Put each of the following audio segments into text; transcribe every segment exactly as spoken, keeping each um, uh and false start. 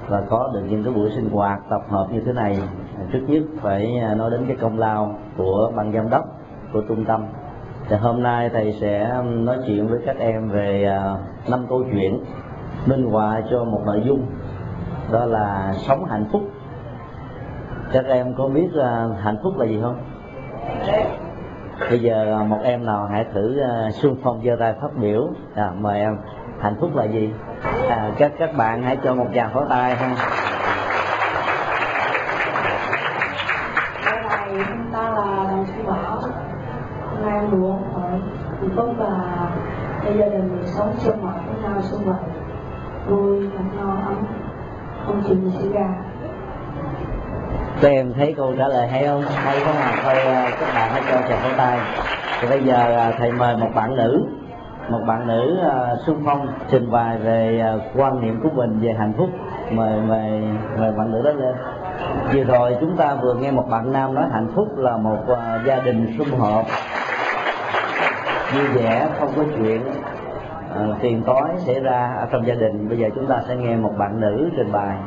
và có được những cái buổi sinh hoạt tập hợp như thế này. Trước nhất phải nói đến cái công lao của ban giám đốc của trung tâm. Thì hôm nay thầy sẽ nói chuyện với các em về năm câu chuyện minh họa cho một nội dung, đó là sống hạnh phúc. Các em có biết uh, hạnh phúc là gì không? Bây giờ một em nào hãy thử uh, xung phong giơ tay phát biểu. À, mời em. Hạnh phúc là gì? À, các các bạn hãy cho một tràng pháo tay ha. Hôm nay chúng ta là đồng sư Bảo. Hôm nay buồn hỏi hạnh phúc là bây gia đình mình sống sinh hoạt với nhau xung vầy, vui, hạnh no ấm, không chuyện gì xảy ra. Các em thấy câu trả lời hay không? Hay không ạ? Thôi các bạn hãy cho chào pháo tay. Thì bây giờ thầy mời một bạn nữ, một bạn nữ uh, xung phong trình bày về uh, quan niệm của mình về hạnh phúc. Mời mời mời bạn nữ đó lên. Vừa rồi chúng ta vừa nghe một bạn nam nói hạnh phúc là một uh, gia đình sum họp, vui vẻ, không có chuyện uh, tiền tối xảy ra ở trong gia đình. Bây giờ chúng ta sẽ nghe một bạn nữ trình bày.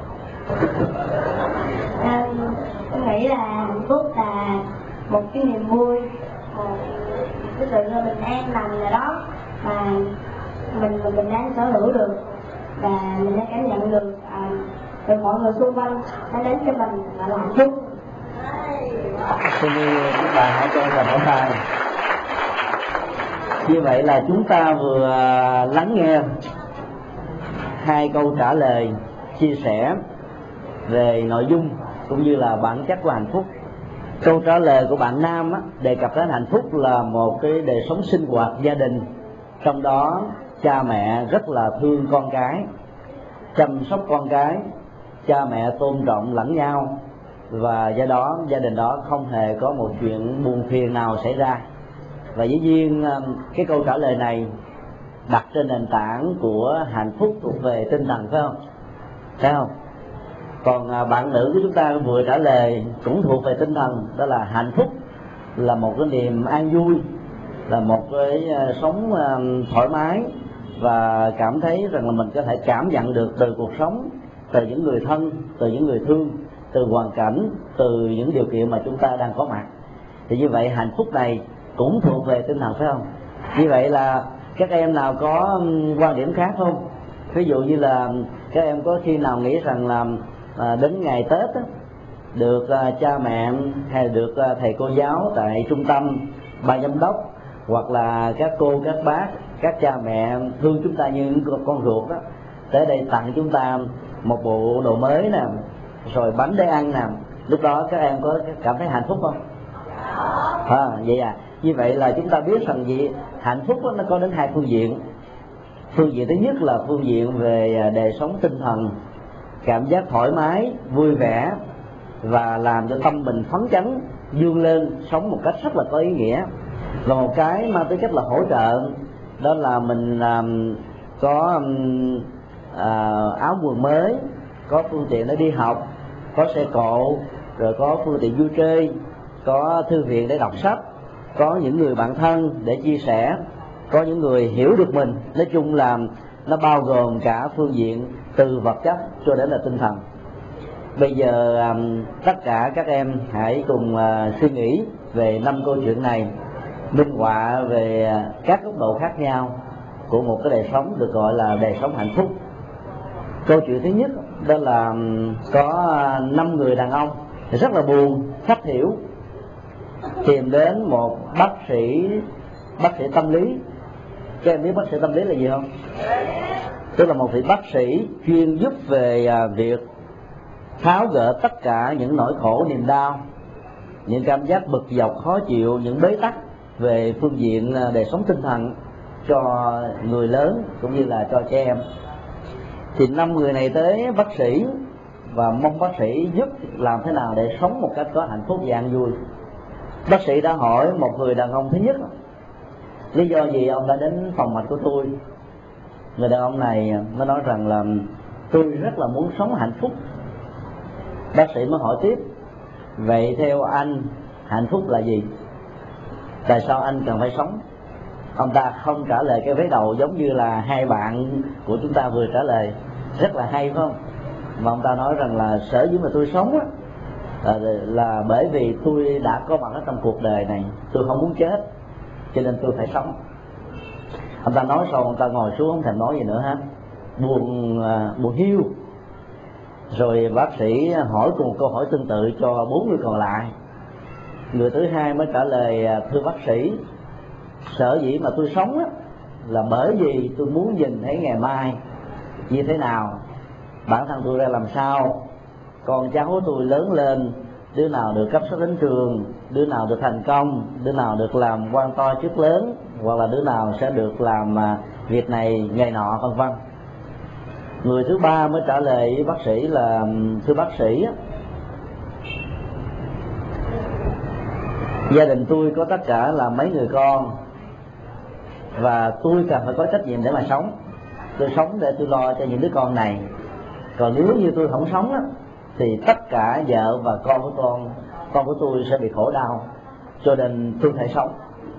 À, tôi nghĩ là hạnh phúc là một cái niềm vui, một cái sự bình an nằm ở đó mà mình mình đang sở hữu được và mình đang cảm nhận được à, từ mọi người xung quanh nó đến cho mình là hạnh phúc. Xin các bạn hãy cho mình pháo tay. Như vậy là chúng ta vừa lắng nghe hai câu trả lời chia sẻ về nội dung cũng như là bản chất của hạnh phúc. Câu trả lời của bạn nam á, đề cập đến hạnh phúc là một cái đời sống sinh hoạt gia đình, trong đó cha mẹ rất là thương con cái, chăm sóc con cái, cha mẹ tôn trọng lẫn nhau, và do đó gia đình đó không hề có một chuyện buồn phiền nào xảy ra. Và dĩ nhiên cái câu trả lời này đặt trên nền tảng của hạnh phúc thuộc về tinh thần, phải không? Phải không? Còn bạn nữ của chúng ta vừa trả lời cũng thuộc về tinh thần, đó là hạnh phúc là một cái niềm an vui, là một cái sống thoải mái và cảm thấy rằng là mình có thể cảm nhận được từ cuộc sống, từ những người thân, từ những người thương, từ hoàn cảnh, từ những điều kiện mà chúng ta đang có mặt. Thì như vậy hạnh phúc này cũng thuộc về tinh thần, phải không? Như vậy là các em nào có quan điểm khác không? Ví dụ như là các em có khi nào nghĩ rằng là à, đến ngày Tết á, được à, cha mẹ hay được à, thầy cô giáo tại trung tâm, ban giám đốc hoặc là các cô, các bác, các cha mẹ thương chúng ta như những con ruột đó, tới đây tặng chúng ta một bộ đồ mới nè, rồi bánh để ăn nè, lúc đó các em có cảm thấy hạnh phúc không? À, vậy à? Như vậy là chúng ta biết rằng gì, hạnh phúc đó, nó có đến hai phương diện. Phương diện thứ nhất là phương diện về đời sống tinh thần, cảm giác thoải mái, vui vẻ và làm cho tâm mình phấn chấn, vươn lên, sống một cách rất là có ý nghĩa. Và một cái mang tính cách là hỗ trợ, đó là mình um, có um, uh, áo quần mới, có phương tiện để đi học, có xe cộ, rồi có phương tiện vui chơi, có thư viện để đọc sách, có những người bạn thân để chia sẻ, có những người hiểu được mình. Nói chung là nó bao gồm cả phương diện từ vật chất cho đến là tinh thần. Bây giờ um, tất cả các em hãy cùng uh, suy nghĩ về năm câu chuyện này, minh họa về các góc độ khác nhau của một cái đời sống được gọi là đời sống hạnh phúc. Câu chuyện thứ nhất đó là um, có năm người đàn ông rất là buồn, thất thiểu, tìm đến một bác sĩ bác sĩ tâm lý. Các em biết bác sĩ tâm lý là gì không? Tức là một vị bác sĩ chuyên giúp về việc tháo gỡ tất cả những nỗi khổ niềm đau, những cảm giác bực dọc khó chịu, những bế tắc về phương diện đời sống tinh thần cho người lớn cũng như là cho trẻ em. Thì năm người này tới bác sĩ và mong bác sĩ giúp làm thế nào để sống một cách có hạnh phúc và an vui. Bác sĩ đã hỏi một người đàn ông thứ nhất, lý do gì ông đã đến phòng mạch của tôi? Người đàn ông này mới nói rằng là tôi rất là muốn sống hạnh phúc. Bác sĩ mới hỏi tiếp, vậy theo anh hạnh phúc là gì? Tại sao anh cần phải sống? Ông ta không trả lời cái vế đầu giống như là hai bạn của chúng ta vừa trả lời. Rất là hay phải không? mà ông ta nói rằng là sở dĩ mà tôi sống á, là, là bởi vì tôi đã có mặt ở trong cuộc đời này, tôi không muốn chết cho nên tôi phải sống. Ông ta nói xong ông ta ngồi xuống không thèm nói gì nữa hết, buồn buồn hiu. Rồi bác sĩ hỏi cùng một câu hỏi tương tự cho bốn người còn lại. Người thứ hai mới trả lời: thưa bác sĩ, sở dĩ mà tôi sống á, là bởi vì tôi muốn nhìn thấy ngày mai như thế nào, bản thân tôi ra làm sao, con cháu của tôi lớn lên, đứa nào được cấp sách đến trường, đứa nào được thành công, đứa nào được làm quan to chức lớn, hoặc là đứa nào sẽ được làm việc này ngày nọ, vân vân. Người thứ ba mới trả lời với bác sĩ là: thưa bác sĩ, gia đình tôi có tất cả là mấy người con, và tôi cần phải có trách nhiệm để mà sống. Tôi sống để tôi lo cho những đứa con này. Còn nếu như tôi không sống á, thì tất cả vợ và con của con con của tôi sẽ bị khổ đau, cho nên tôi phải sống.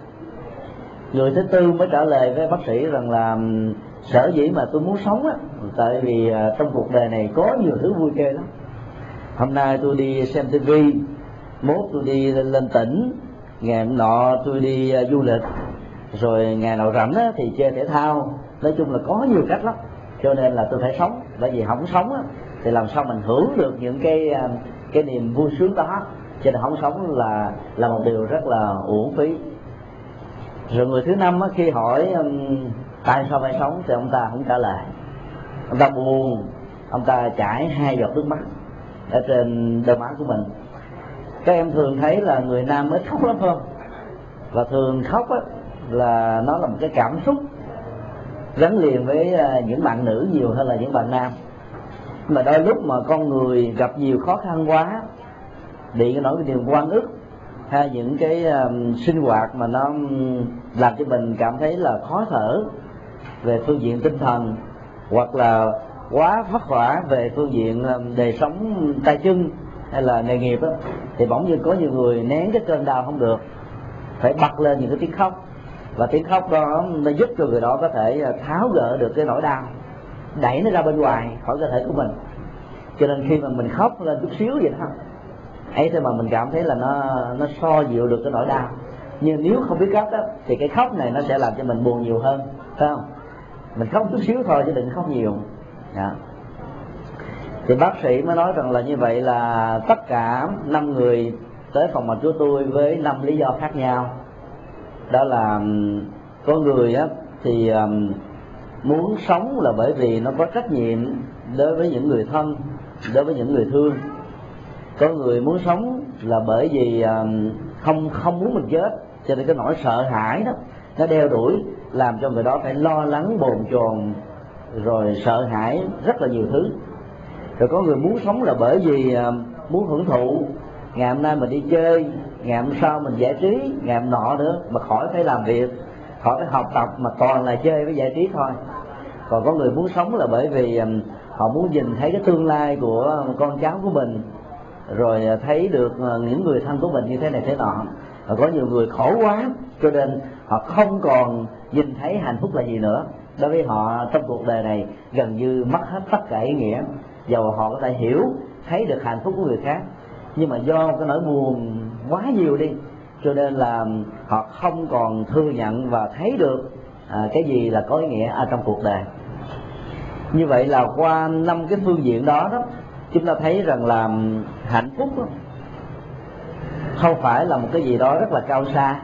Người thứ tư mới trả lời với bác sĩ rằng là sở dĩ mà tôi muốn sống á, tại vì trong cuộc đời này có nhiều thứ vui chơi lắm. Hôm nay tôi đi xem tivi, mốt tôi đi lên, lên tỉnh, ngày nọ tôi đi uh, du lịch, rồi ngày nào rảnh á, thì chơi thể thao. Nói chung là có nhiều cách lắm, cho nên là tôi phải sống. Bởi vì không sống á, thì làm sao mình hưởng được những cái uh, cái niềm vui sướng đó. Cho nên không sống là là một điều rất là uổng phí. Rồi người thứ năm á, khi hỏi um, tại sao phải sống thì ông ta không trả lời. Ông ta buồn, ông ta chảy hai giọt nước mắt ở trên đôi má của mình. Các em thường thấy là người nam mới khóc lắm không? Và thường khóc á, là nó là một cái cảm xúc gắn liền với những bạn nữ nhiều hơn là những bạn nam. Mà đôi lúc mà con người gặp nhiều khó khăn quá, bị cái nỗi niềm oan ức, hay những cái um, sinh hoạt mà nó làm cho mình cảm thấy là khó thở về phương diện tinh thần, hoặc là quá vất vả về phương diện um, đời sống tay chân hay là nghề nghiệp đó, thì bỗng nhiên có nhiều người nén cái cơn đau không được, phải bật lên những cái tiếng khóc. Và tiếng khóc đó nó giúp cho người đó có thể tháo gỡ được cái nỗi đau, đẩy nó ra bên ngoài khỏi cơ thể của mình. Cho nên khi mà mình khóc lên chút xíu vậy đó ấy, thế mà mình cảm thấy là nó nó so dịu được cái nỗi đau. Nhưng nếu không biết cách đó, thì cái khóc này nó sẽ làm cho mình buồn nhiều hơn, phải không? Mình khóc chút xíu thôi chứ đừng khóc nhiều. Đó. Thì bác sĩ mới nói rằng là như vậy là tất cả năm người tới phòng mạch của tôi với năm lý do khác nhau. Đó là có người á, thì um, muốn sống là bởi vì nó có trách nhiệm đối với những người thân, đối với những người thương. Có người muốn sống là bởi vì um, không không muốn mình chết, cho nên cái nỗi sợ hãi đó nó đeo đuổi, làm cho người đó phải lo lắng bồn chồn, rồi sợ hãi rất là nhiều thứ. Rồi có người muốn sống là bởi vì uh, muốn hưởng thụ, ngày hôm nay mình đi chơi, ngày hôm sau mình giải trí, ngày hôm nọ nữa, mà khỏi phải làm việc, khỏi phải học tập, mà toàn là chơi với giải trí thôi. Còn có người muốn sống là bởi vì um, họ muốn nhìn thấy cái tương lai của con cháu của mình, rồi thấy được những người thân của mình như thế này thế nọ. Và có nhiều người khổ quá, cho nên họ không còn nhìn thấy hạnh phúc là gì nữa. Đối với họ trong cuộc đời này gần như mất hết tất cả ý nghĩa. Dầu họ có thể hiểu, thấy được hạnh phúc của người khác, nhưng mà do cái nỗi buồn quá nhiều đi, cho nên là họ không còn thừa nhận và thấy được à, cái gì là có ý nghĩa ở trong cuộc đời. Như vậy là qua năm cái phương diện đó đó, chúng ta thấy rằng là hạnh phúc đó, không phải là một cái gì đó rất là cao xa.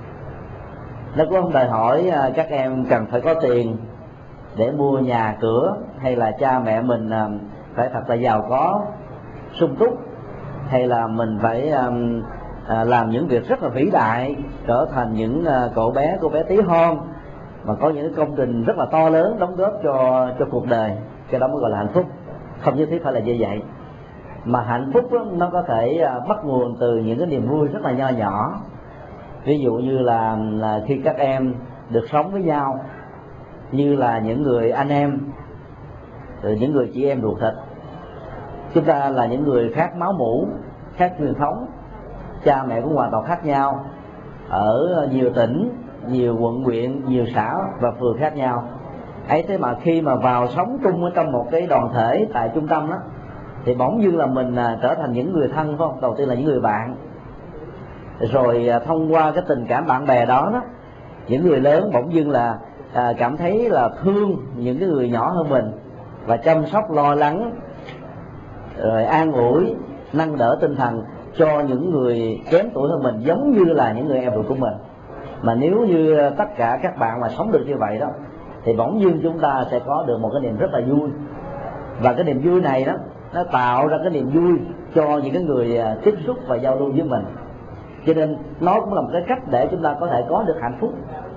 Nó cũng không đòi hỏi các em cần phải có tiền để mua nhà cửa, hay là cha mẹ mình phải thật là giàu có, sung túc, hay là mình phải làm những việc rất là vĩ đại, trở thành những cậu bé, cô bé tí hon mà có những công trình rất là to lớn đóng góp cho cho cuộc đời. Cái đó mới gọi là hạnh phúc. Không nhất thiết phải là như vậy. Mà hạnh phúc đó, nó có thể bắt nguồn từ những cái niềm vui rất là nho nhỏ. Ví dụ như là, là khi các em được sống với nhau như là những người anh em, rồi những người chị em ruột thịt. Chúng ta là những người khác máu mủ, khác truyền thống, cha mẹ cũng hoàn toàn khác nhau, ở nhiều tỉnh, nhiều quận huyện, nhiều xã và phường khác nhau. Ấy thế mà khi mà vào sống chung ở trong một cái đoàn thể tại trung tâm đó, thì bỗng dưng là mình à, trở thành những người thân, phải không? Đầu tiên là những người bạn, rồi à, thông qua cái tình cảm bạn bè đó đó, những người lớn bỗng dưng là à, cảm thấy là thương những cái người nhỏ hơn mình và chăm sóc lo lắng, rồi an ủi nâng đỡ tinh thần cho những người kém tuổi hơn mình, giống như là những người em ruột của mình. Mà nếu như tất cả các bạn mà sống được như vậy đó, thì bỗng dưng chúng ta sẽ có được một cái niềm rất là vui. Và cái niềm vui này đó, nó tạo ra cái niềm vui cho những cái người tiếp xúc và giao lưu với mình. Cho nên nó cũng là một cái cách để chúng ta có thể có được hạnh phúc.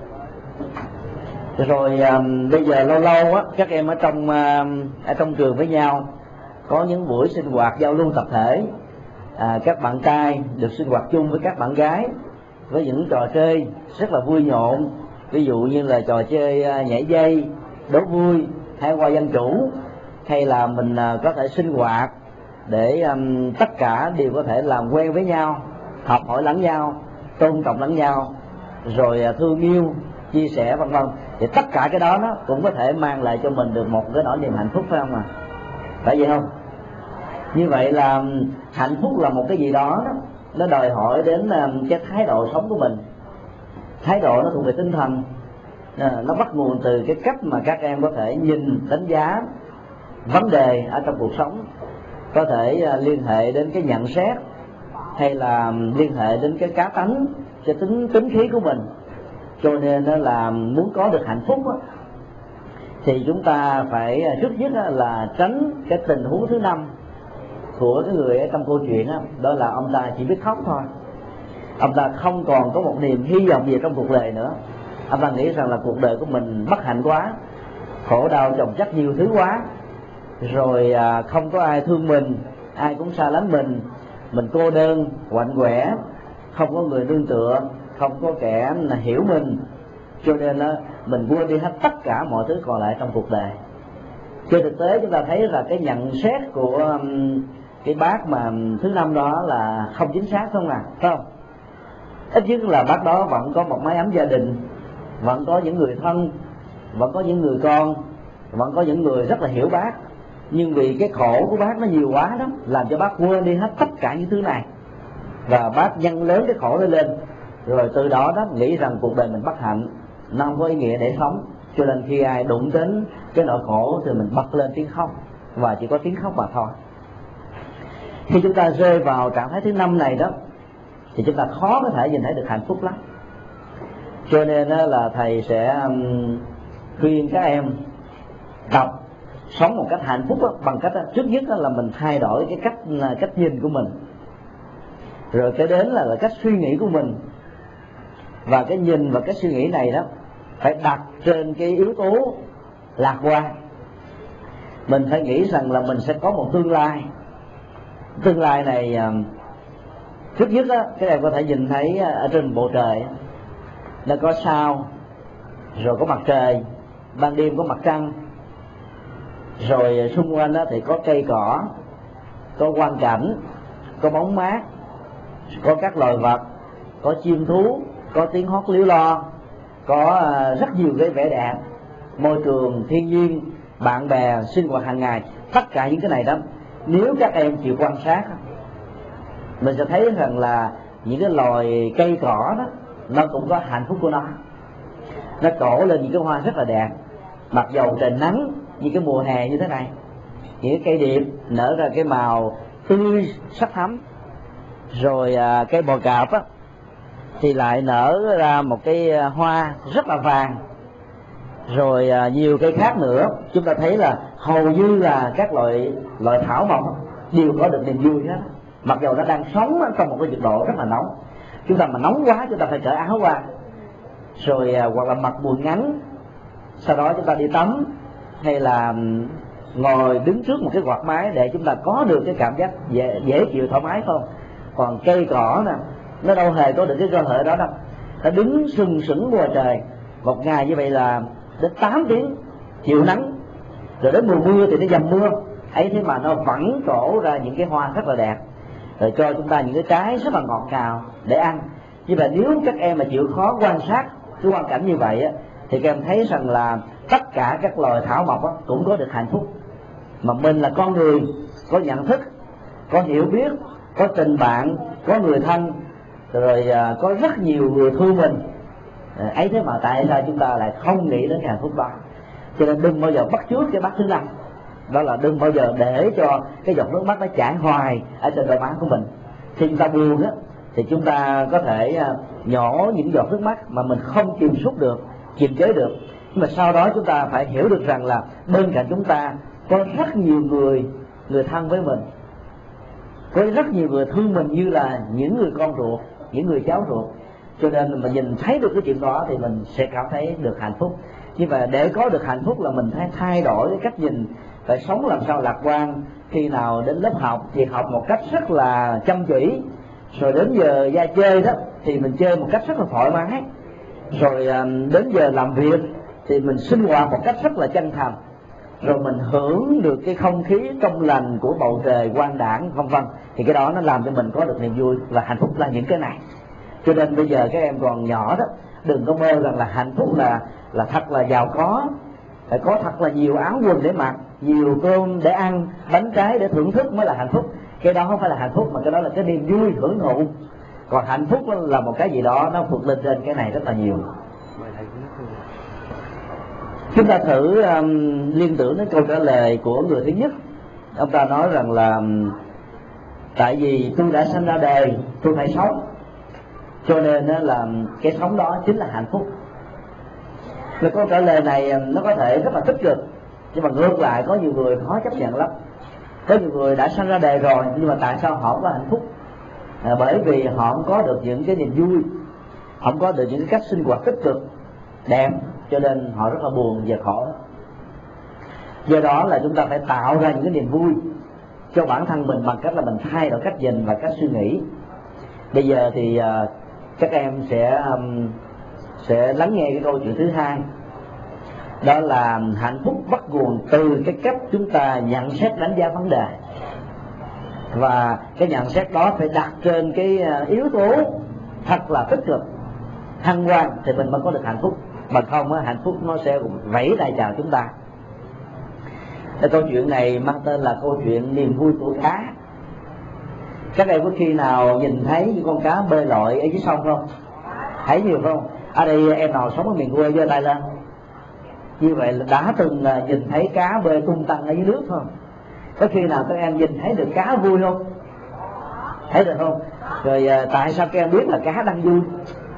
Rồi à, bây giờ lâu lâu á, các em ở trong à, ở trong trường với nhau có những buổi sinh hoạt giao lưu tập thể, à, các bạn trai được sinh hoạt chung với các bạn gái với những trò chơi rất là vui nhộn, ví dụ như là trò chơi à, nhảy dây, đố vui, hay qua dân chủ, hay là mình à, có thể sinh hoạt để um, tất cả đều có thể làm quen với nhau, học hỏi lẫn nhau, tôn trọng lẫn nhau, rồi à, thương yêu, chia sẻ vân vân. Thì tất cả cái đó nó cũng có thể mang lại cho mình được một cái nỗi niềm hạnh phúc, phải không ạ? À? Phải vậy không? Như vậy là hạnh phúc là một cái gì đó, đó nó đòi hỏi đến cái thái độ sống của mình. Thái độ nó thuộc về tinh thần, nó bắt nguồn từ cái cách mà các em có thể nhìn, đánh giá vấn đề ở trong cuộc sống, có thể liên hệ đến cái nhận xét, hay là liên hệ đến cái cá tánh, cái tính tính khí của mình. Cho nên là muốn có được hạnh phúc đó, thì chúng ta phải trước nhất là tránh cái tình huống thứ năm của cái người ở trong câu chuyện đó, đó là ông ta chỉ biết khóc thôi. Ông ta không còn có một niềm hy vọng gì trong cuộc đời nữa. Ông ta nghĩ rằng là cuộc đời của mình bất hạnh quá, khổ đau chồng chất nhiều thứ quá, rồi à, không có ai thương mình, ai cũng xa lánh mình, mình cô đơn, quạnh quẻ, không có người nương tựa, không có kẻ hiểu mình, cho nên là mình quên đi hết tất cả mọi thứ còn lại trong cuộc đời. Trên thực tế chúng ta thấy là cái nhận xét của um, cái bác mà thứ năm đó là không chính xác, không à, phải không? Ít nhất là bác đó vẫn có một mái ấm gia đình, vẫn có những người thân, vẫn có những người con, vẫn có những người rất là hiểu bác. Nhưng vì cái khổ của bác nó nhiều quá đó, làm cho bác quên đi hết tất cả những thứ này, và bác nhân lớn cái khổ đó lên, rồi từ đó đó nghĩ rằng cuộc đời mình bất hạnh, nó không có ý nghĩa để sống. Cho nên khi ai đụng đến cái nỗi khổ thì mình bật lên tiếng khóc, và chỉ có tiếng khóc mà thôi. Khi chúng ta rơi vào trạng thái thứ năm này đó, thì chúng ta khó có thể nhìn thấy được hạnh phúc lắm. Cho nên là thầy sẽ khuyên các em tập sống một cách hạnh phúc đó, bằng cách đó, trước nhất là mình thay đổi cái cách cách nhìn của mình, rồi cái đến là, là cách suy nghĩ của mình. Và cái nhìn và cái suy nghĩ này đó phải đặt trên cái yếu tố lạc quan. Mình phải nghĩ rằng là mình sẽ có một tương lai. Tương lai này trước nhất đó, các em có thể nhìn thấy ở trên bầu trời nó có sao, rồi có mặt trời, ban đêm có mặt trăng, rồi xung quanh đó thì có cây cỏ, có quang cảnh, có bóng mát, có các loài vật, có chim thú, có tiếng hót líu lo, có rất nhiều cái vẻ đẹp, môi trường, thiên nhiên, bạn bè, sinh hoạt hàng ngày. Tất cả những cái này đó, nếu các em chịu quan sát, mình sẽ thấy rằng là những cái loài cây cỏ đó nó cũng có hạnh phúc của nó. Nó trổ lên những cái hoa rất là đẹp, mặc dầu trời nắng như cái mùa hè như thế này. Những cái cây điệp nở ra cái màu tươi sắc thắm, rồi à, cây bò cạp á thì lại nở ra một cái hoa rất là vàng, rồi à, nhiều cây khác nữa. Chúng ta thấy là hầu như là các loại loại thảo mộc đều có được niềm vui hết, mặc dầu nó đang sống trong một cái nhiệt độ rất là nóng. Chúng ta mà nóng quá chúng ta phải cởi áo qua, rồi à, hoặc là mặc quần ngắn, sau đó chúng ta đi tắm, hay là ngồi đứng trước một cái quạt máy để chúng ta có được cái cảm giác dễ, dễ chịu thoải mái không. Còn cây cỏ nè, nó đâu hề có được cái cơ hội đó đâu. Nó đứng sừng sững ngoài trời một ngày như vậy là đến tám tiếng chịu nắng, rồi đến mùa mưa thì nó dầm mưa ấy, thế mà nó vẫn trổ ra những cái hoa rất là đẹp, rồi cho chúng ta những cái trái rất là ngọt ngào để ăn. Như vậy nếu các em mà chịu khó quan sát cái hoàn cảnh như vậy á, thì các em thấy rằng là tất cả các loài thảo mộc á, cũng có được hạnh phúc, mà mình là con người có nhận thức, có hiểu biết, có tình bạn, có người thân, rồi có rất nhiều người thương mình. Ấy thế mà tại sao chúng ta lại không nghĩ đến cái hạnh phúc đó? Cho nên đừng bao giờ bắt chước cái bắt thứ năm, đó là đừng bao giờ để cho cái giọt nước mắt nó chảy hoài ở trên đôi má của mình. Khi chúng ta buồn á thì chúng ta có thể nhỏ những giọt nước mắt mà mình không kiểm soát được, kiềm chế được. Nhưng mà sau đó chúng ta phải hiểu được rằng là bên cạnh chúng ta có rất nhiều người người thân với mình, có rất nhiều người thương mình như là những người con ruột, những người cháu ruột. Cho nên mình nhìn thấy được cái chuyện đó thì mình sẽ cảm thấy được hạnh phúc. Nhưng mà để có được hạnh phúc là mình phải thay đổi cái cách nhìn, phải sống làm sao lạc quan. Khi nào đến lớp học thì học một cách rất là chăm chỉ, rồi đến giờ ra chơi đó thì mình chơi một cách rất là thoải mái, rồi đến giờ làm việc thì mình sinh hoạt một cách rất là chân thành, rồi mình hưởng được cái không khí trong lành của bầu trời quang đãng vân vân. Thì cái đó nó làm cho mình có được niềm vui, và hạnh phúc là những cái này. Cho nên bây giờ các em còn nhỏ đó, đừng có mơ rằng là hạnh phúc là là thật là giàu có, phải có thật là nhiều áo quần để mặc, nhiều cơm để ăn, bánh trái để thưởng thức mới là hạnh phúc. Cái đó không phải là hạnh phúc, mà cái đó là cái niềm vui hưởng thụ. Còn hạnh phúc là một cái gì đó nó vượt lên trên cái này rất là nhiều. Chúng ta thử um, liên tưởng đến câu trả lời của người thứ nhất. Ông ta nói rằng là tại vì tôi đã sinh ra đời, tôi phải sống, cho nên là cái sống đó chính là hạnh phúc. Và câu trả lời này nó có thể rất là tích cực, nhưng mà ngược lại có nhiều người khó chấp nhận lắm. Có nhiều người đã sinh ra đời rồi, nhưng mà tại sao họ không có hạnh phúc? À, bởi vì họ không có được những cái niềm vui, không có được những cái cách sinh hoạt tích cực, đẹp, cho nên họ rất là buồn và khổ. Do đó là chúng ta phải tạo ra những cái niềm vui cho bản thân mình bằng cách là mình thay đổi cách nhìn và cách suy nghĩ. Bây giờ thì uh, các em sẽ um, sẽ lắng nghe cái câu chuyện thứ hai, đó là hạnh phúc bắt nguồn từ cái cách chúng ta nhận xét đánh giá vấn đề, và cái nhận xét đó phải đặt trên cái yếu tố thật là tích cực, hân hoan thì mình mới có được hạnh phúc. Bằng không á, hạnh phúc nó sẽ vẫy tay chào chúng ta. Cái câu chuyện này mang tên là câu chuyện niềm vui của cá. Các em có khi nào nhìn thấy những con cá bơi lội ở dưới sông không? Thấy nhiều không? Ở đây em nào sống ở miền quê giơ tay lên. Như vậy là đã từng nhìn thấy cá bơi tung tăng ở dưới nước không? Có khi nào các em nhìn thấy được cá vui không? Thấy được không? Rồi tại sao các em biết là cá đang vui?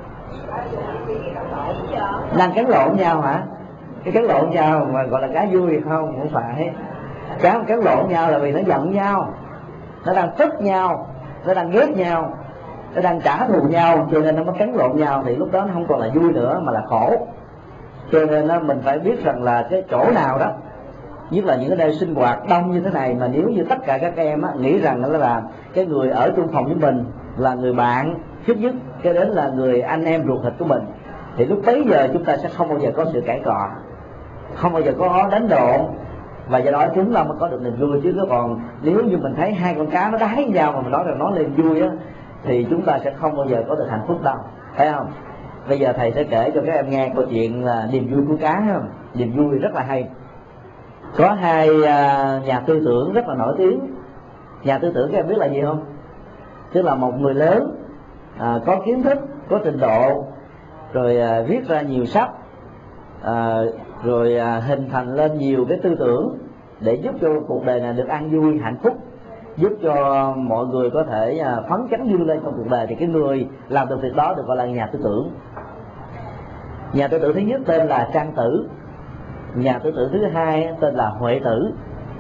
Đang cắn lộn nhau hả? Cái cắn lộn nhau mà gọi là cá vui không? Không phải. Cá cắn lộn nhau là vì nó giận nhau, nó đang tức nhau, nó đang ghét nhau, nó đang trả thù nhau, cho nên nó mới cắn lộn nhau. Thì lúc đó nó không còn là vui nữa mà là khổ. Cho nên đó, mình phải biết rằng là cái chỗ nào đó, nhất là những cái nơi sinh hoạt đông như thế này, mà nếu như tất cả các em á, nghĩ rằng đó là cái người ở chung phòng với mình là người bạn thích nhất, cái đến là người anh em ruột thịt của mình, thì lúc bấy giờ chúng ta sẽ không bao giờ có sự cãi cọ, không bao giờ có đánh độn, và do đó chúng ta mới có được niềm vui. Chứ còn nếu như mình thấy hai con cá nó đá nhau mà mình nói rằng nó niềm vui á, thì chúng ta sẽ không bao giờ có được hạnh phúc đâu, thấy không? Bây giờ thầy sẽ kể cho các em nghe câu chuyện là niềm vui của cá, không? Niềm vui rất là hay. Có hai nhà tư tưởng rất là nổi tiếng. Nhà tư tưởng các em biết là gì không? Tức là một người lớn à, có kiến thức, có trình độ, rồi à, viết ra nhiều sách, à, rồi à, hình thành lên nhiều cái tư tưởng để giúp cho cuộc đời này được an vui, hạnh phúc, giúp cho mọi người có thể à, phấn chấn vươn lên trong cuộc đời. Thì cái người làm được việc đó được gọi là nhà tư tưởng. Nhà tư tưởng thứ nhất tên là Trang Tử, nhà tư tưởng thứ hai tên là Huệ Tử.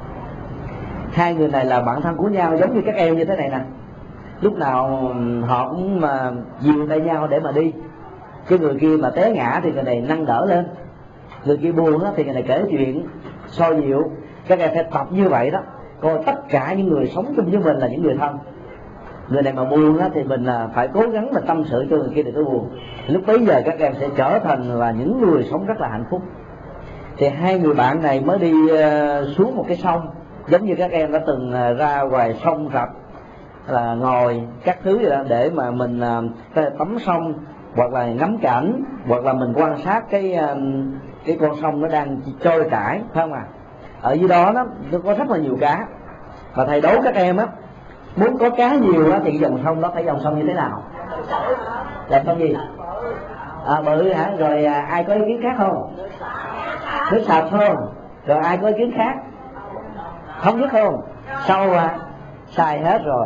Hai người này là bạn thân của nhau, giống như các em như thế này nè. Lúc nào họ cũng mà dìu tay nhau để mà đi. Cái người kia mà té ngã thì người này nâng đỡ lên, người kia buồn thì người này kể chuyện so dịu. Các em phải tập như vậy đó, coi tất cả những người sống chung với mình là những người thân. Người này mà buồn thì mình phải cố gắng mà tâm sự cho người kia đừng có buồn. Lúc bấy giờ các em sẽ trở thành là những người sống rất là hạnh phúc. Thì hai người bạn này mới đi xuống một cái sông, giống như các em đã từng ra ngoài sông rạch là ngồi các thứ để mà mình tắm sông, hoặc là ngắm cảnh, hoặc là mình quan sát cái cái con sông nó đang trôi chảy, phải không à? Ở dưới đó nó, nó có rất là nhiều cá. Và thầy đố các em á, muốn có cá nhiều á thì dòng sông đó phải dòng sông như thế nào? Là sông gì? À, bự hả? Rồi à, ai có ý kiến khác không? Nước sạch không? Rồi ai có ý kiến khác? Không nhất không? Sâu à? Sai hết rồi.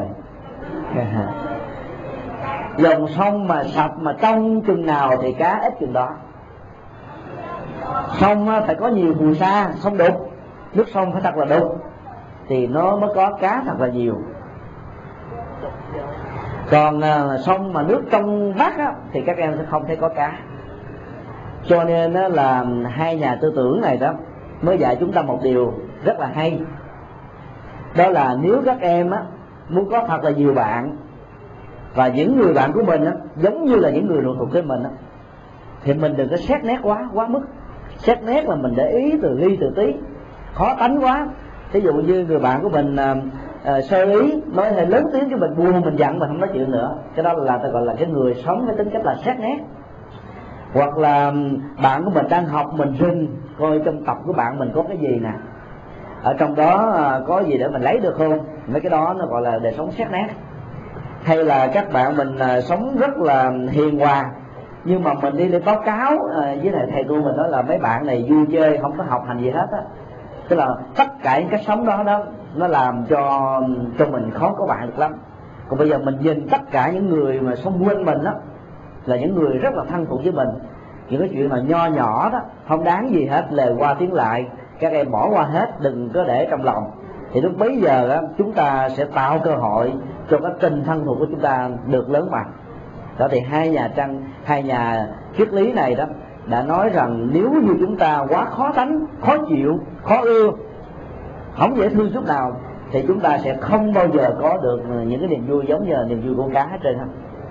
Dòng sông mà sạch mà trong chừng nào thì cá ít chừng đó. Sông phải có nhiều phù sa, sông đục, nước sông phải thật là đục thì nó mới có cá thật là nhiều. Còn à, sông mà nước trong vắt á, thì các em sẽ không thấy có cá. Cho nên á, là hai nhà tư tưởng này đó mới dạy chúng ta một điều rất là hay. Đó là nếu các em á, muốn có thật là nhiều bạn, và những người bạn của mình á, giống như là những người thuộc với mình á, thì mình đừng có xét nét quá quá mức. Xét nét là mình để ý từ ly từ tí, khó tánh quá. Ví dụ như người bạn của mình à, à, sơ ý nói hơi lớn tiếng cho mình buồn, mình giận, mình không nói chuyện nữa. Cái đó là ta gọi là cái người sống với tính cách là xét nét. Hoặc là bạn của mình đang học, mình rình coi trong tập của bạn mình có cái gì nè, ở trong đó à, có gì để mình lấy được không. Mấy cái đó nó gọi là đời sống xét nét. Hay là các bạn mình à, sống rất là hiền hòa, nhưng mà mình đi lên báo cáo à, với thầy thầy cô mình nói là mấy bạn này vui chơi không có học hành gì hết á. Tức là tất cả những cách sống đó đó nó làm cho cho mình khó có bạn được lắm. Còn bây giờ mình nhìn tất cả những người mà xung quanh mình đó là những người rất là thân thuộc với mình, những cái chuyện mà nho nhỏ đó không đáng gì hết, lời qua tiếng lại các em bỏ qua hết, đừng có để trong lòng. Thì lúc bấy giờ đó, chúng ta sẽ tạo cơ hội cho cái tình thân thuộc của chúng ta được lớn mạnh. Đó thì hai nhà trăng hai nhà triết lý này đó đã nói rằng nếu như chúng ta quá khó tánh, khó chịu, khó ưa, không dễ thương chút nào, thì chúng ta sẽ không bao giờ có được những cái niềm vui giống như là niềm vui của cá hết trơn.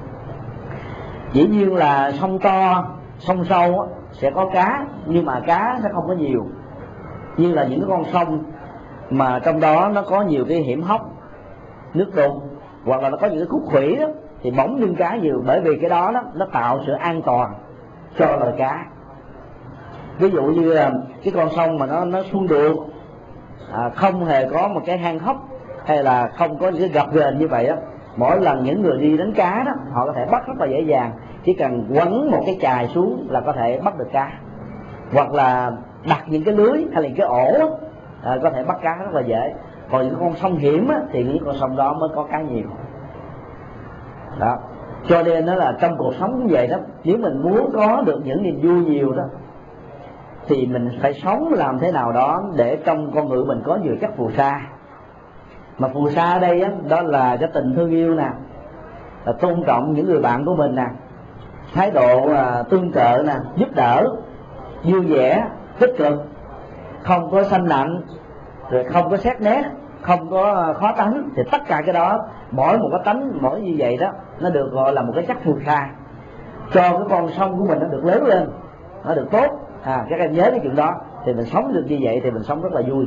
Dĩ nhiên là sông to, sông sâu sẽ có cá, nhưng mà cá sẽ không có nhiều. Như là những cái con sông mà trong đó nó có nhiều cái hiểm hóc, nước đục, hoặc là nó có những cái khúc khuỷu đó, thì bỗng dưng cá nhiều. Bởi vì cái đó, đó nó tạo sự an toàn cho loài cá. Ví dụ như cái con sông mà nó nó xuôi được, à, không hề có một cái hang hốc hay là không có những cái gập ghềnh như vậy đó, mỗi lần những người đi đánh cá đó họ có thể bắt rất là dễ dàng, chỉ cần quấn một cái chài xuống là có thể bắt được cá. Hoặc là đặt những cái lưới hay là những cái ổ à, có thể bắt cá rất là dễ. Còn những con sông hiểm á, thì những con sông đó mới có cá nhiều đó. Cho nên đó là trong cuộc sống cũng vậy đó, nếu mình muốn có được những niềm vui nhiều đó thì mình phải sống làm thế nào đó để trong con người mình có nhiều chất phù sa. Mà phù sa ở đây á, đó là cái tình thương yêu nè, là tôn trọng những người bạn của mình nè, thái độ à, tương trợ nè, giúp đỡ, vui vẻ, tích cực, không có sanh nặng, rồi không có xét nét, không có khó tánh. Thì tất cả cái đó, mỗi một cái tánh mỗi như vậy đó, nó được gọi là một cái chất phù sa, cho cái con sông của mình nó được lớn lên, nó được tốt. À, các em nhớ cái chuyện đó thì mình sống được như vậy thì mình sống rất là vui.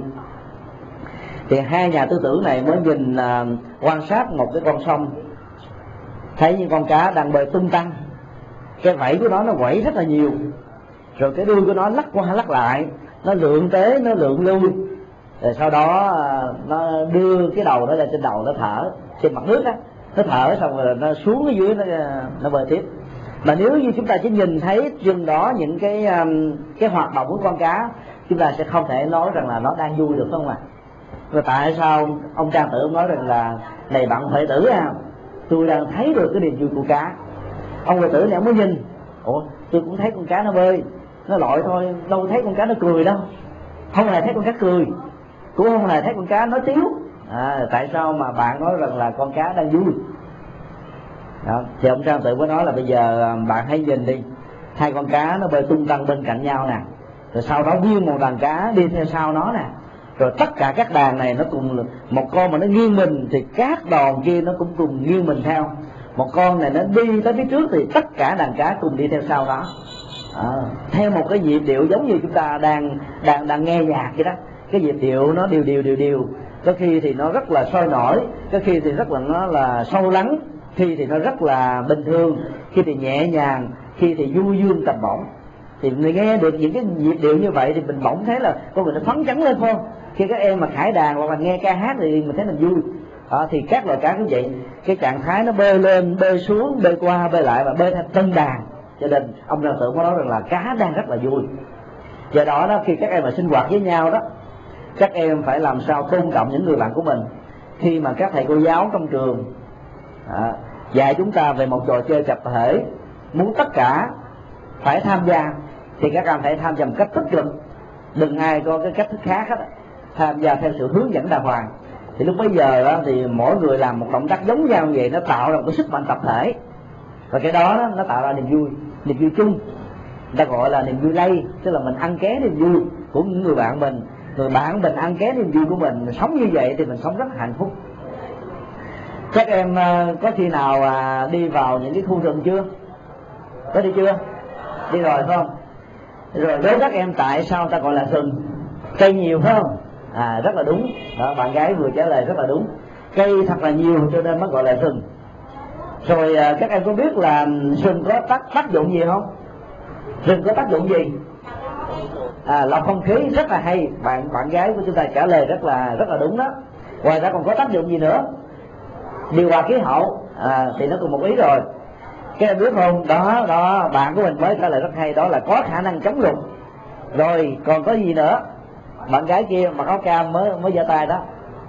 Thì hai nhà tư tưởng này mới nhìn à, quan sát một cái con sông, thấy những con cá đang bơi tung tăng, cái vảy của nó nó quẩy rất là nhiều, rồi cái đuôi của nó lắc qua lắc lại, nó lượn tế, nó lượn lưu, rồi sau đó à, nó đưa cái đầu nó lên trên đầu, nó thở trên mặt nước á, nó thở xong rồi nó xuống ở dưới, nó nó bơi tiếp. Mà nếu như chúng ta chỉ nhìn thấy chừng đó những cái um, cái hoạt động của con cá, chúng ta sẽ không thể nói rằng là nó đang vui được, không ạ? À? Và tại sao ông Trang Tử ông nói rằng là này bạn Huệ Tử à, tôi đang thấy được cái niềm vui của cá. Ông Huệ Tử này ông mới nhìn, ủa tôi cũng thấy con cá nó bơi, nó lội thôi, đâu thấy con cá nó cười đâu, không hề thấy con cá cười, cũng không hề thấy con cá nói tiếu. À, tại sao mà bạn nói rằng là con cá đang vui? Đó. Thì ông Trang Tử mới nói là bây giờ bạn hãy nhìn đi, hai con cá nó bơi tung tăng bên cạnh nhau nè, rồi sau đó nguyên một đàn cá đi theo sau nó nè, rồi tất cả các đàn này nó cùng, một con mà nó nghiêng mình thì các đàn kia nó cũng cùng nghiêng mình theo, một con này nó đi tới phía trước thì tất cả đàn cá cùng đi theo sau đó, à, theo một cái nhịp điệu giống như chúng ta đang đang đang nghe nhạc vậy đó. Cái nhịp điệu nó đều đều đều đều, có khi thì nó rất là sôi nổi, có khi thì rất là nó là sâu lắng, khi thì nó rất là bình thường, khi thì nhẹ nhàng, khi thì du dương tầm bổng. Thì mình nghe được những cái nhịp điệu như vậy thì mình bỗng thấy là con người nó phấn chấn lên, không? Khi các em mà khải đàn hoặc là nghe ca hát thì mình thấy mình vui. Đó, thì các loài cá cũng vậy, cái trạng thái nó bơi lên, bơi xuống, bơi qua, bơi lại và bơi theo tân đàn. Cho nên ông Trần Tử có nói rằng là cá đang rất là vui. Do đó đó, khi các em mà sinh hoạt với nhau đó, các em phải làm sao tôn trọng những người bạn của mình. Khi mà các thầy cô giáo trong trường à, dạy chúng ta về một trò chơi tập thể, muốn tất cả phải tham gia thì các em phải tham gia một cách tích cực, đừng ai có cái cách thức khác hết, tham gia theo sự hướng dẫn đàng hoàng. Thì lúc bấy giờ đó, thì mỗi người làm một động tác giống nhau như vậy, nó tạo ra một cái sức mạnh tập thể, và cái đó, đó nó tạo ra niềm vui, niềm vui chung, người ta gọi là niềm vui lây, tức là mình ăn ké niềm vui của những người bạn mình, người bạn mình ăn ké niềm vui của mình, mình sống như vậy thì mình sống rất hạnh phúc. Các em có khi nào đi vào những cái khu rừng chưa? Có đi chưa? Đi rồi phải không? Rồi đối với các em tại sao ta gọi là rừng? Cây nhiều phải không? À, rất là đúng. Đó, bạn gái vừa trả lời rất là đúng. Cây thật là nhiều cho nên mới gọi là rừng. Rồi các em có biết là rừng có tác tác dụng gì không? Rừng có tác dụng gì? À, lọc không khí, rất là hay. Bạn bạn gái của chúng ta trả lời rất là rất là đúng đó. Ngoài ra còn có tác dụng gì nữa? Điều hòa khí hậu. À, thì nó cùng một ý rồi. Các em biết không? Đó đó, bạn của mình mới trả lời rất hay, đó là có khả năng chống lụt. Rồi còn có gì nữa? Bạn gái kia mặc áo cam mới mới giơ tay đó.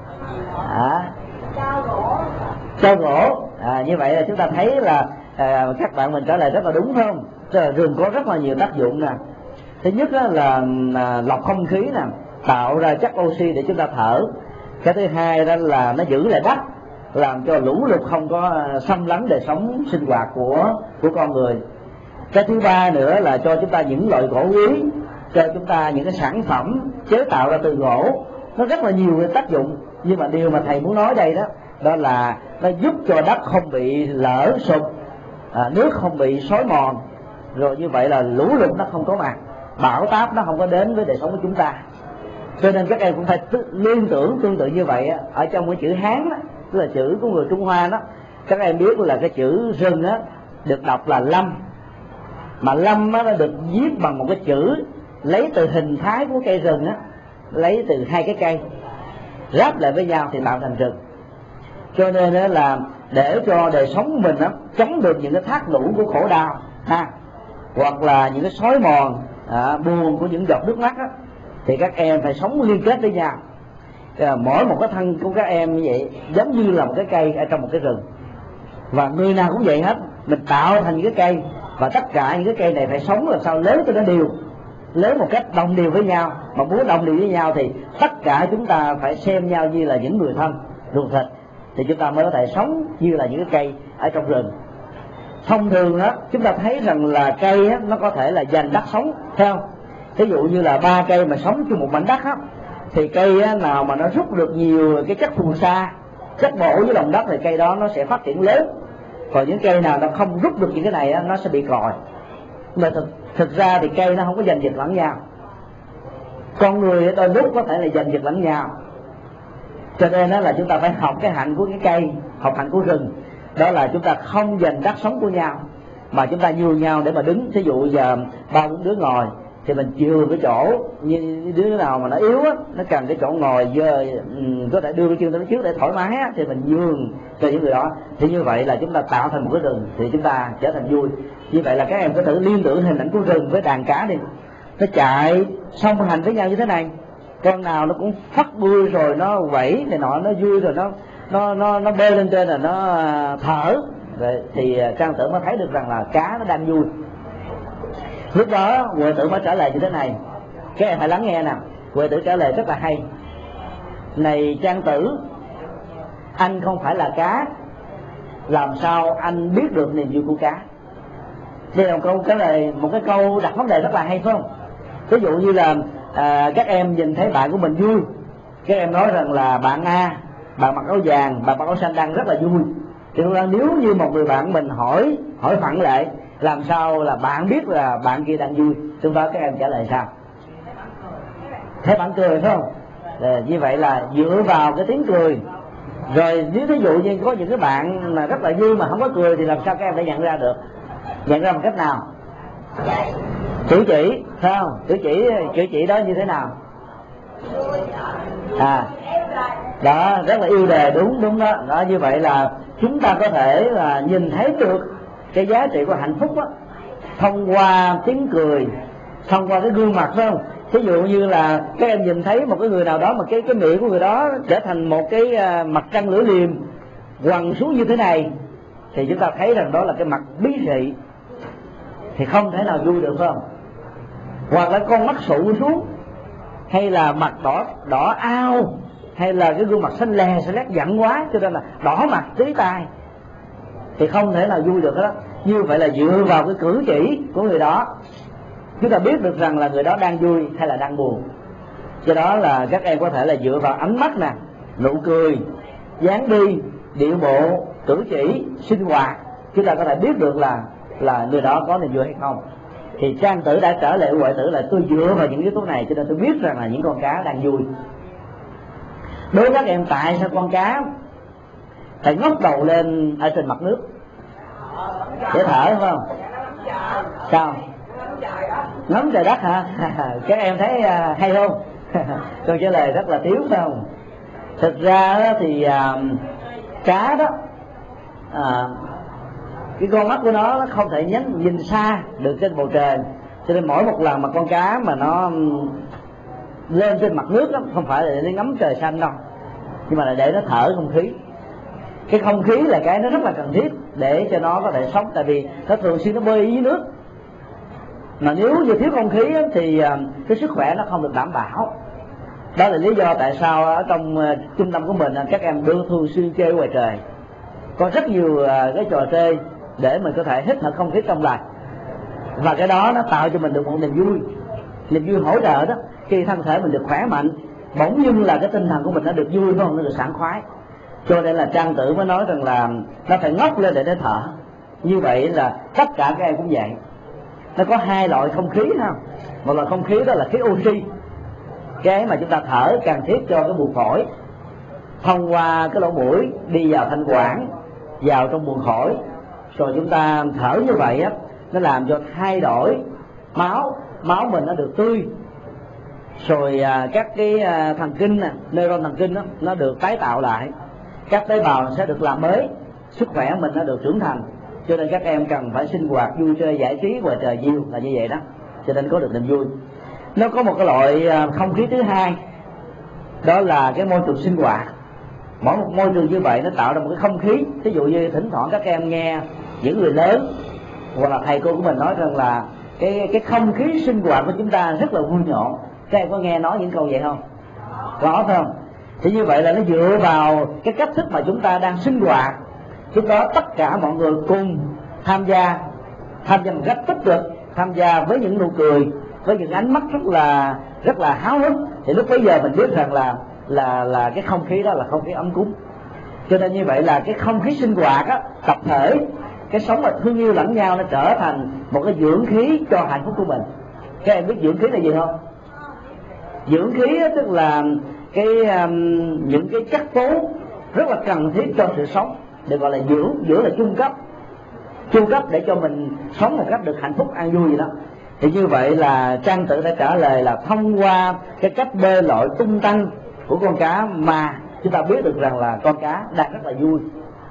À, Trao gỗ. Trao gỗ. À, như vậy là chúng ta thấy là à, các bạn mình trả lời rất là đúng phải không? Tức là rừng có rất là nhiều tác dụng nè. Thứ nhất là, là, là lọc không khí nè, tạo ra chất oxy để chúng ta thở. Cái thứ hai đó là nó giữ lại đất, làm cho lũ lụt không có xâm lấn đời sống sinh hoạt của của con người. Cái thứ ba nữa là cho chúng ta những loại gỗ quý, cho chúng ta những cái sản phẩm chế tạo ra từ gỗ, nó rất là nhiều cái tác dụng. Nhưng mà điều mà thầy muốn nói đây đó, đó là nó giúp cho đất không bị lở sụp, à, nước không bị xói mòn, rồi như vậy là lũ lụt nó không có mặt, bão táp nó không có đến với đời sống của chúng ta. Cho nên các em cũng phải liên tưởng tương tự như vậy. Ở trong cái chữ Hán đó, tức là chữ của người Trung Hoa đó, các em biết là cái chữ rừng á được đọc là lâm, mà lâm á nó được viết bằng một cái chữ lấy từ hình thái của cây rừng á, lấy từ hai cái cây ráp lại với nhau thì tạo thành rừng. Cho nên đó là để cho đời sống của mình á chống được những cái thác lũ của khổ đau ha, hoặc là những cái xói mòn à, buồn của những giọt nước mắt á, thì các em phải sống liên kết với nhau. À, mỗi một cái thân của các em như vậy giống như là một cái cây ở trong một cái rừng, và người nào cũng vậy hết, mình tạo thành những cái cây, và tất cả những cái cây này phải sống làm sao lớn cho nó đều, lớn một cách đồng đều với nhau. Mà muốn đồng đều với nhau thì tất cả chúng ta phải xem nhau như là những người thân ruột thịt, thì chúng ta mới có thể sống như là những cái cây ở trong rừng. Thông thường á chúng ta thấy rằng là cây á nó có thể là dành đất sống, thấy không? Ví dụ như là ba cây mà sống chung một mảnh đất á, thì cây á, nào mà nó rút được nhiều cái chất phù sa, chất bổ với lòng đất thì cây đó nó sẽ phát triển lớn. Còn những cây nào nó không rút được những cái này á, nó sẽ bị còi. Mà thực, thực ra thì cây nó không có giành giật lẫn nhau. Con người đôi lúc có thể là giành giật lẫn nhau. Cho nên đó là chúng ta phải học cái hạnh của cái cây, học hạnh của rừng. Đó là chúng ta không giành đất sống của nhau, mà chúng ta nhường nhau để mà đứng. Ví dụ giờ ba bốn đứa ngồi thì mình nhường cái chỗ, như đứa nào mà nó yếu á, nó cần cái chỗ ngồi giờ có thể đưa cái chân tới trước để thoải mái á, thì mình nhường cho những người đó. Thì như vậy là chúng ta tạo thành một cái rừng, thì chúng ta trở thành vui. Như vậy là các em có thể liên tưởng hình ảnh của rừng với đàn cá đi, nó chạy song hành với nhau như thế này, con nào nó cũng phất đuôi rồi nó vẫy này nọ, nó vui rồi nó nó nó nó bơi lên trên là nó thở. Rồi thì Trang Tử mới thấy được rằng là cá nó đang vui. Lúc đó Huệ Tử mới trả lời như thế này, các em phải lắng nghe nào. Huệ Tử trả lời rất là hay: này Trang Tử, anh không phải là cá, làm sao anh biết được niềm vui của cá? Đây là một câu trả lời, một cái câu đặt vấn đề rất là hay phải không? Ví dụ như là à, các em nhìn thấy bạn của mình vui, các em nói rằng là bạn A, bạn mặc áo vàng, bạn mặc áo xanh đang rất là vui. Thì nếu như một người bạn mình hỏi hỏi phản lại, làm sao là bạn biết là bạn kia đang vui? Lúc đó các em trả lời sao? Thấy bạn cười phải không? À, như vậy là dựa vào cái tiếng cười. Rồi nếu ví dụ như có những cái bạn mà rất là vui mà không có cười thì làm sao các em để nhận ra được? Nhận ra bằng cách nào? Cử chỉ, phải không? Cử chỉ, cử chỉ đó như thế nào? À, đó, rất là yêu đời, đúng đúng đó. Đó, như vậy là chúng ta có thể là nhìn thấy được cái giá trị của hạnh phúc đó, thông qua tiếng cười, thông qua cái gương mặt, phải không? Ví dụ như là các em nhìn thấy một cái người nào đó mà cái cái miệng của người đó trở thành một cái uh, mặt trăng lưỡi liềm quằn xuống như thế này, thì chúng ta thấy rằng đó là cái mặt bí thị, thì không thể nào vui được, phải không? Hoặc là con mắt sụ xuống, hay là mặt đỏ đỏ ao, hay là cái gương mặt xanh lè xanh lét giận quá cho nên là đỏ mặt tí tai, thì không thể nào vui được đó. Như vậy là dựa vào cái cử chỉ của người đó chúng ta biết được rằng là người đó đang vui hay là đang buồn. Do đó là các em có thể là dựa vào ánh mắt nè, nụ cười, dáng đi, điệu bộ, cử chỉ, sinh hoạt, chúng ta có thể biết được là là người đó có niềm vui hay không. Thì Trang Tử đã trở lại Huệ Tử là tôi dựa vào những yếu tố này cho nên tôi biết rằng là những con cá đang vui. Đối với các em, tại sao con cá phải ngóc đầu lên ở trên mặt nước để thở, phải không? Sao? Ngắm trời đất hả? Các em thấy hay không? Câu trả lời rất là thiếu, phải không? Thực ra thì uh, cá đó, uh, cái con mắt của nó không thể nhắm nhìn xa được trên bầu trời, cho nên mỗi một lần mà con cá mà nó lên trên mặt nước đó, không phải là để nó ngắm trời xanh đâu, nhưng mà là để nó thở không khí. Cái không khí là cái nó rất là cần thiết để cho nó có thể sống, tại vì nó thường xuyên nó bơi dưới nước, mà nếu như thiếu không khí thì cái sức khỏe nó không được đảm bảo. Đó là lý do tại sao ở trong uh, trung tâm của mình các em được thường xuyên chơi ngoài trời, có rất nhiều uh, cái trò chơi để mình có thể hít thở không khí trong lành, và cái đó nó tạo cho mình được một niềm vui. Niềm vui hỗ trợ đó, khi thân thể mình được khỏe mạnh, bỗng dưng là cái tinh thần của mình nó được vui, không, nó được sảng khoái. Cho nên là Trang Tử mới nói rằng là nó phải ngóc lên để nó thở. Như vậy là tất cả các em cũng vậy. Nó có hai loại không khí ha. Một loại không khí đó là khí oxy, cái mà chúng ta thở cần thiết cho cái buồng phổi, thông qua cái lỗ mũi đi vào thanh quản, vào trong buồng phổi, rồi chúng ta thở như vậy á, nó làm cho thay đổi máu, máu mình nó được tươi, rồi à, các cái à, thần kinh nè, neuron thần kinh đó, nó được tái tạo lại, các tế bào sẽ được làm mới, sức khỏe mình nó được trưởng thành. Cho nên các em cần phải sinh hoạt vui chơi giải trí ngoài trời nhiều, là như vậy đó, cho nên có được niềm vui. Nó có một cái loại không khí thứ hai, đó là cái môi trường sinh hoạt. Mỗi một môi trường như vậy nó tạo ra một cái không khí. Ví dụ như thỉnh thoảng các em nghe những người lớn hoặc là thầy cô của mình nói rằng là cái cái không khí sinh hoạt của chúng ta rất là vui nhộn. Các em có nghe nói những câu vậy không? Có, phải không? Thì như vậy là nó dựa vào cái cách thức mà chúng ta đang sinh hoạt, chúng đó tất cả mọi người cùng tham gia, tham gia một cách tích cực, tham gia với những nụ cười, với những ánh mắt rất là rất là háo hức, thì lúc bấy giờ mình biết rằng là là là cái không khí đó là không khí ấm cúng. Cho nên như vậy là cái không khí sinh hoạt á, tập thể, cái sống mà thương yêu lẫn nhau, nó trở thành một cái dưỡng khí cho hạnh phúc của mình. Các em biết dưỡng khí là gì không? Dưỡng khí á, tức là cái um, những cái chất tố rất là cần thiết cho sự sống, được gọi là dưỡng. Dưỡng là trung cấp, trung cấp để cho mình sống một cách được hạnh phúc an vui gì đó. Thì như vậy là Trang Tử đã trả lời là thông qua cái cách bơi lội tung tăng của con cá mà chúng ta biết được rằng là con cá đang rất là vui.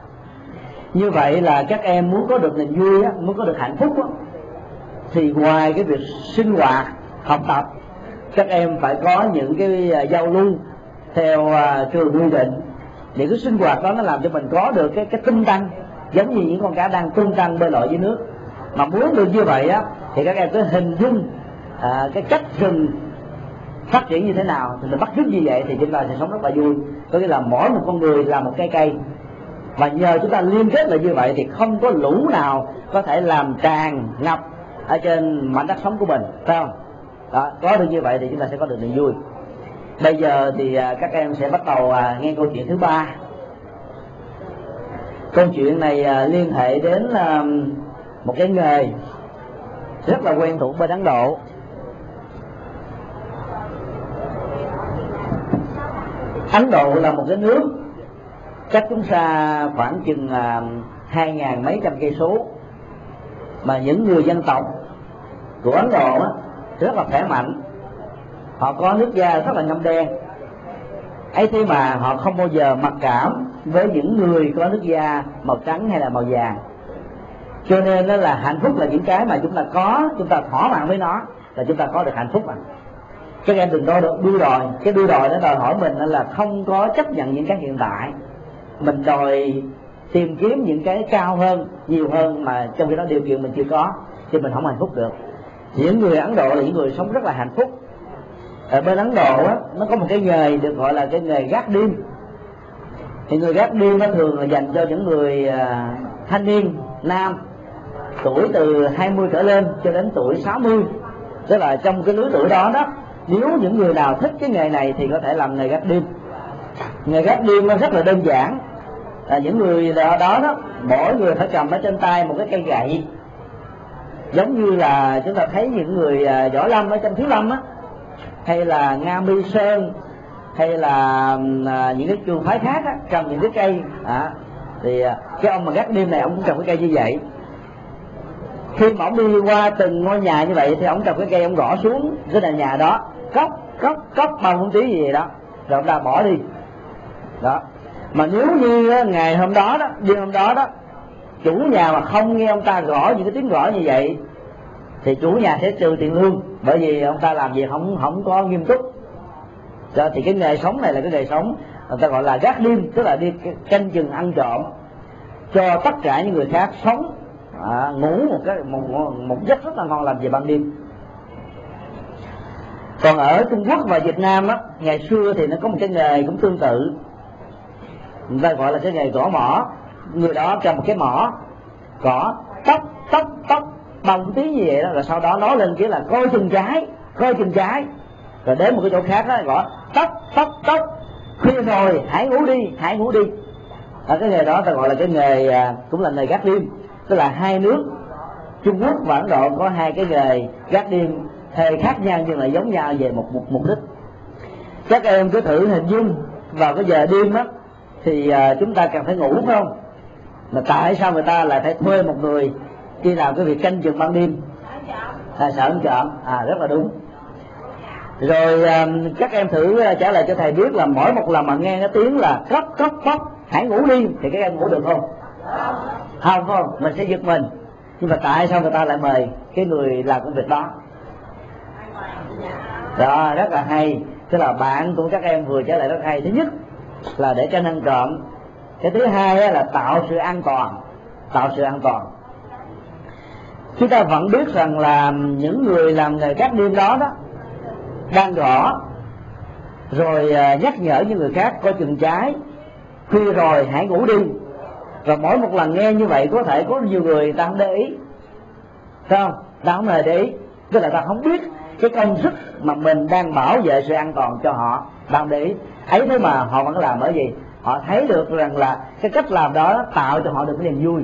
Như vậy là các em muốn có được niềm vui á, muốn có được hạnh phúc á, thì ngoài cái việc sinh hoạt, học tập, các em phải có những cái giao lưu theo uh, trường quy định. Những cái sinh hoạt đó nó làm cho mình có được cái cái tung tăng, giống như những con cá đang tung tăng bơi lội dưới nước. Mà muốn được như vậy á, thì các em cứ hình dung à, cái cách rừng phát triển như thế nào, thì mình bắt chước như vậy thì chúng ta sẽ sống rất là vui. Có nghĩa là mỗi một con người là một cây cây, và nhờ chúng ta liên kết là như vậy thì không có lũ nào có thể làm tràn ngập ở trên mảnh đất sống của mình, phải không? Đó, có được như vậy thì chúng ta sẽ có được niềm vui. Bây giờ thì à, các em sẽ bắt đầu à, nghe câu chuyện thứ ba. Câu chuyện này à, liên hệ đến à, một cái nghề rất là quen thuộc bên Ấn Độ. Ấn Độ là một cái nước cách chúng ta khoảng chừng à, hai ngàn mấy trăm cây số, mà những người dân tộc của Ấn Độ á, rất là khỏe mạnh. họ có nước da rất là ngâm đen, ấy thế mà họ không bao giờ mặc cảm với những người có nước da màu trắng hay là màu vàng. Cho nên đó là hạnh phúc là những cái mà chúng ta có, chúng ta thỏa mãn với nó là chúng ta có được hạnh phúc mà. Các em đừng đo đua đòi, cái đua đòi nó đòi hỏi mình là không có chấp nhận những cái hiện tại, mình đòi tìm kiếm những cái cao hơn, nhiều hơn mà trong khi đó điều kiện mình chưa có thì mình không hạnh phúc được. Những người Ấn Độ là những người sống rất là hạnh phúc. Ở bên Ấn Độ á, nó có một cái nghề được gọi là cái nghề gác đêm. Thì người gác đêm nó thường là dành cho những người à, thanh niên nam tuổi từ hai mươi trở lên cho đến tuổi sáu mươi. Tức là trong cái lứa tuổi đó đó, nếu những người nào thích cái nghề này thì có thể làm nghề gác đêm. Nghề gác đêm nó rất là đơn giản. À, những người đó, đó đó mỗi người phải cầm ở trên tay một cái cây gậy, giống như là chúng ta thấy những người à, võ lâm ở trong Thiếu Lâm á, hay là Nga Mi Sơn, hay là à, những cái trường phái khác á, cầm những cái cây à, thì à, cái ông mà gác đêm này ông cũng cầm cái cây như vậy. Khi mà ông đi qua từng ngôi nhà như vậy thì ông cầm cái cây ông gõ xuống cái nền nhà đó, cốc cốc cốc bao một tí gì đó, rồi ông ta bỏ đi đó. Mà nếu như á, ngày hôm đó đó, đêm hôm đó đó, chủ nhà mà không nghe ông ta gõ những cái tiếng gõ như vậy thì chủ nhà sẽ trừ tiền lương, bởi vì ông ta làm việc không không có nghiêm túc. Đó, thì cái nghề sống này là cái nghề sống người ta gọi là gác đêm, tức là đi canh chừng ăn trộm cho tất cả những người khác sống à, ngủ một cái một, một, một giấc rất là ngon lành về ban đêm. Còn ở Trung Quốc và Việt Nam á, ngày xưa thì nó có một cái nghề cũng tương tự, người ta gọi là cái nghề gõ mỏ. Người đó cầm một cái mỏ gõ tóc tóc tóc bằng tiếng gì vậy đó, rồi sau đó nói lên kia là coi chừng trái, coi chừng trái, rồi đến một cái chỗ khác đó gõ tóc tóc tóc, khuya rồi hãy ngủ đi, hãy ngủ đi. Ở cái nghề đó ta gọi là cái nghề cũng là nghề gác đêm. Tức là hai nước Trung Quốc và Ấn Độ có hai cái nghề gác đêm hơi khác nhau nhưng lại giống nhau về một mục mục đích. Các em cứ thử hình dung vào cái giờ đêm á thì uh, chúng ta cần phải ngủ phải không? Mà tại sao người ta lại phải thuê một người đi làm cái việc canh chừng ban đêm? À, sợ ăn trộm. À, rất là đúng. Rồi uh, các em thử uh, trả lời cho thầy biết là mỗi một lần mà nghe cái tiếng là cốc cốc cốc hãy ngủ đi thì các em ngủ được không? Không, không, mình sẽ giật mình. Nhưng mà tại sao người ta lại mời cái người làm công việc đó? Đó, rất là hay. Tức là bạn của các em vừa trả lời rất hay. Thứ nhất là để tránh ăn trộm. Cái thứ hai là tạo sự an toàn. Tạo sự an toàn. Chúng ta vẫn biết rằng là những người làm nghề gác đêm đó đó đang gõ rồi nhắc nhở những người khác coi chừng trái, khuya rồi hãy ngủ đi. Và mỗi một lần nghe như vậy có thể có nhiều người ta không để ý, phải không? Ta không hề để ý, tức là ta không biết cái công sức mà mình đang bảo vệ sự an toàn cho họ, ta không để ý. Ấy thế mà họ vẫn làm, bởi vì họ thấy được rằng là cái cách làm đó tạo cho họ được cái niềm vui.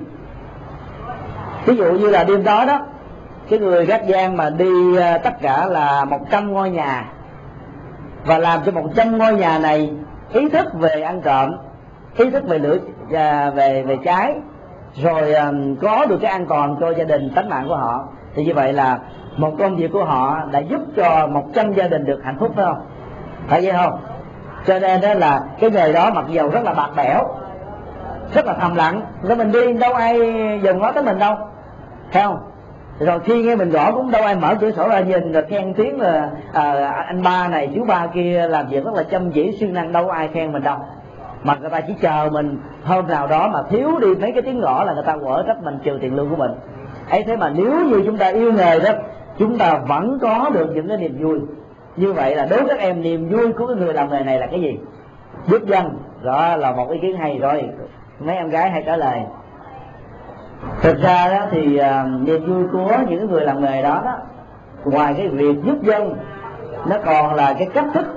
Ví dụ như là đêm đó đó, cái người gác giang mà đi tất cả là một trăm ngôi nhà và làm cho một trăm ngôi nhà này ý thức về ăn trộm, ý thức về lửa về về cháy, rồi um, có được cái an toàn cho gia đình tính mạng của họ, thì như vậy là một công việc của họ đã giúp cho một trăm gia đình được hạnh phúc, phải không? Phải vậy không? Cho nên đó là cái nghề đó mặc dầu rất là bạc bẽo, rất là thầm lặng, nếu mình đi đâu ai dòm ngó tới mình đâu, phải không? Rồi khi nghe mình gõ cũng đâu ai mở cửa sổ ra nhìn rồi khen tiếng là à, anh ba này chú ba kia làm việc rất là chăm chỉ siêng năng, đâu ai khen mình đâu. Mà người ta chỉ chờ mình hôm nào đó mà thiếu đi mấy cái tiếng gõ là người ta quở trách mình, trừ tiền lương của mình. Ấy thế mà nếu như chúng ta yêu nghề đó, chúng ta vẫn có được những cái niềm vui. Như vậy là đối với các em, niềm vui của cái người làm nghề này là cái gì? Giúp dân. Đó là một ý kiến hay rồi. Mấy em gái hãy trả lời. Thực ra đó thì uh, niềm vui của những người làm nghề đó, đó ngoài cái việc giúp dân, nó còn là cái cách thức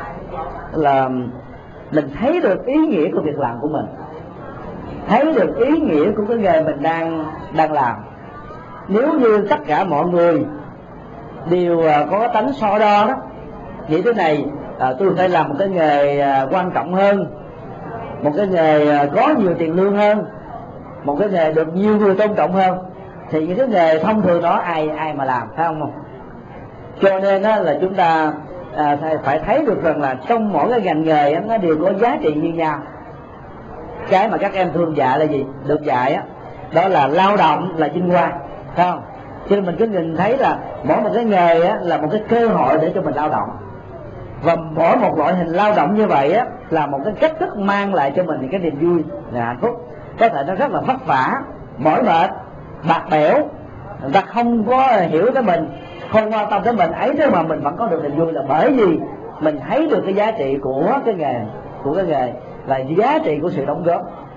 là mình thấy được ý nghĩa của việc làm của mình, thấy được ý nghĩa của cái nghề mình đang đang làm. Nếu như tất cả mọi người đều có tánh so đo đó, nghĩ thế này, à, tôi phải làm một cái nghề à, quan trọng hơn, một cái nghề à, có nhiều tiền lương hơn, một cái nghề được nhiều người tôn trọng hơn, thì những cái nghề thông thường đó ai ai mà làm, phải không? Cho nên đó là chúng ta à, phải thấy được rằng là trong mỗi cái ngành nghề nó đều có giá trị như nhau. Cái mà các em thường dạy là gì? Được dạy á, đó là lao động là vinh quang, phải không? Cho nên mình cứ nhìn thấy là mỗi một cái nghề á, là một cái cơ hội để cho mình lao động, và mỗi một loại hình lao động như vậy á, là một cái cách thức mang lại cho mình những cái niềm vui và hạnh phúc. Có thể nó rất là vất vả, mỏi mệt, bạc bẽo, người ta không có hiểu tới mình, không quan tâm tới mình ấy, thế mà mình vẫn có được niềm vui, là bởi vì mình thấy được cái giá trị của cái nghề, của cái nghề là giá trị của sự đóng góp.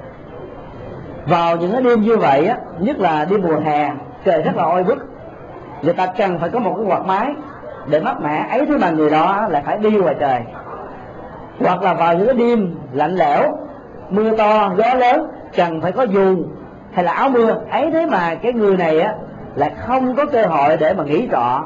Vào những cái đêm như vậy á, nhất là đêm mùa hè, trời rất là oi bức, người ta cần phải có một cái quạt máy để mát mẻ ấy, thế mà người đó lại phải đi ngoài trời. Hoặc là vào những cái đêm lạnh lẽo, mưa to gió lớn, cần phải có dù hay là áo mưa ấy, thế mà cái người này á lại không có cơ hội để mà nghỉ trọ,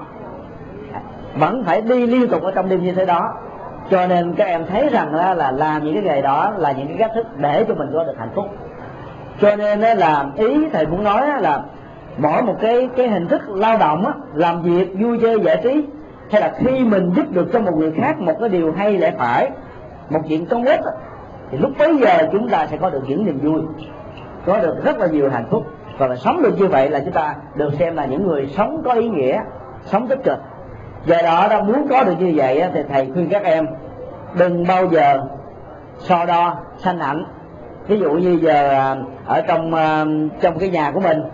vẫn phải đi liên tục ở trong đêm như thế đó. Cho nên các em thấy rằng là, là làm những cái nghề đó là những cái cách thức để cho mình có được hạnh phúc. Cho nên là ý thầy muốn nói là mỗi một cái cái hình thức lao động á, làm việc vui chơi giải trí, hay là khi mình giúp được cho một người khác một cái điều hay lẽ phải, một chuyện công ích, thì lúc bấy giờ chúng ta sẽ có được những niềm vui, có được rất là nhiều hạnh phúc. Và là sống được như vậy là chúng ta được xem là những người sống có ý nghĩa, sống tích cực. Do đó đã muốn có được như vậy thì thầy khuyên các em đừng bao giờ so đo sanh ảnh. Ví dụ như giờ ở trong trong cái nhà của mình,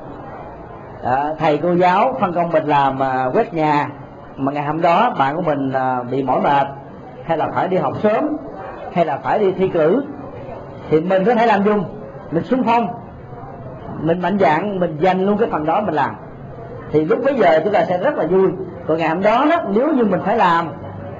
thầy cô giáo phân công mình làm quét nhà, mà ngày hôm đó bạn của mình bị mỏi mệt, hay là phải đi học sớm, hay là phải đi thi cử, thì mình có thể làm chung, mình xung phong, mình mạnh dạn, mình dành luôn cái phần đó mình làm, thì lúc bấy giờ chúng ta sẽ rất là vui. Còn ngày hôm đó, đó nếu như mình phải làm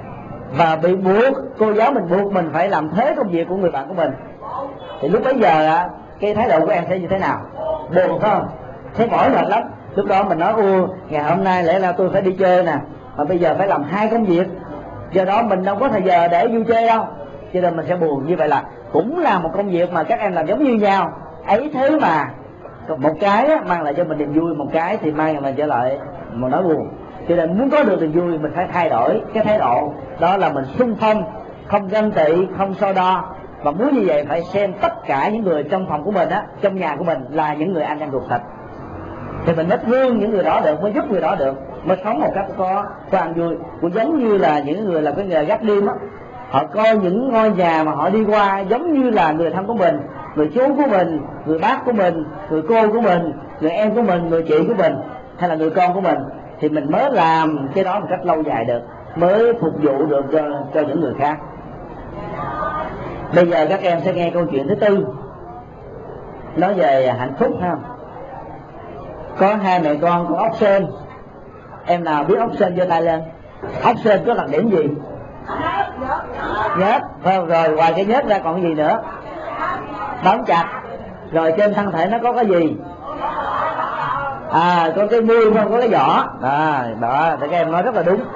và bị buộc, cô giáo mình buộc mình phải làm thế công việc của người bạn của mình, thì lúc bấy giờ cái thái độ của em sẽ như thế nào? Buồn phải không? Thấy mỏi mệt lắm. Lúc đó mình nói ô ngày hôm nay lẽ là tôi phải đi chơi nè, mà bây giờ phải làm hai công việc, do đó mình đâu có thời giờ để vui chơi đâu, cho nên mình sẽ buồn. Như vậy là cũng là một công việc mà các em làm giống như nhau ấy, thế mà một cái mang lại cho mình niềm vui, một cái thì mang lại trở lại một nỗi buồn. Cho nên muốn có được niềm vui mình phải thay đổi cái thái độ, đó là mình xung phong, không ganh tị, không so đo. Và muốn như vậy phải xem tất cả những người trong phòng của mình á, trong nhà của mình là những người anh em ruột thịt, thì mình mới thương những người đó được, mới giúp người đó được, mới sống một cách có toàn vui. Cũng giống như là những người làm cái nghề gác đêm á, họ coi những ngôi nhà mà họ đi qua giống như là người thân của mình, người chú của mình, người bác của mình, người cô của mình, người em của mình, người chị của mình, hay là người con của mình, thì mình mới làm cái đó một cách lâu dài được, mới phục vụ được cho, cho những người khác. Bây giờ các em sẽ nghe câu chuyện thứ tư, nói về hạnh phúc ha. Có hai mẹ con con ốc sên. Em nào biết ốc sên giơ tay lên. Ốc sên có đặc điểm gì? Nhớt. Rồi ngoài cái nhớt ra còn cái gì nữa? Bám chặt. Rồi trên thân thể nó có cái gì? À, có cái mui không, có cái vỏ. À, đó, thì các em nói rất là đúng.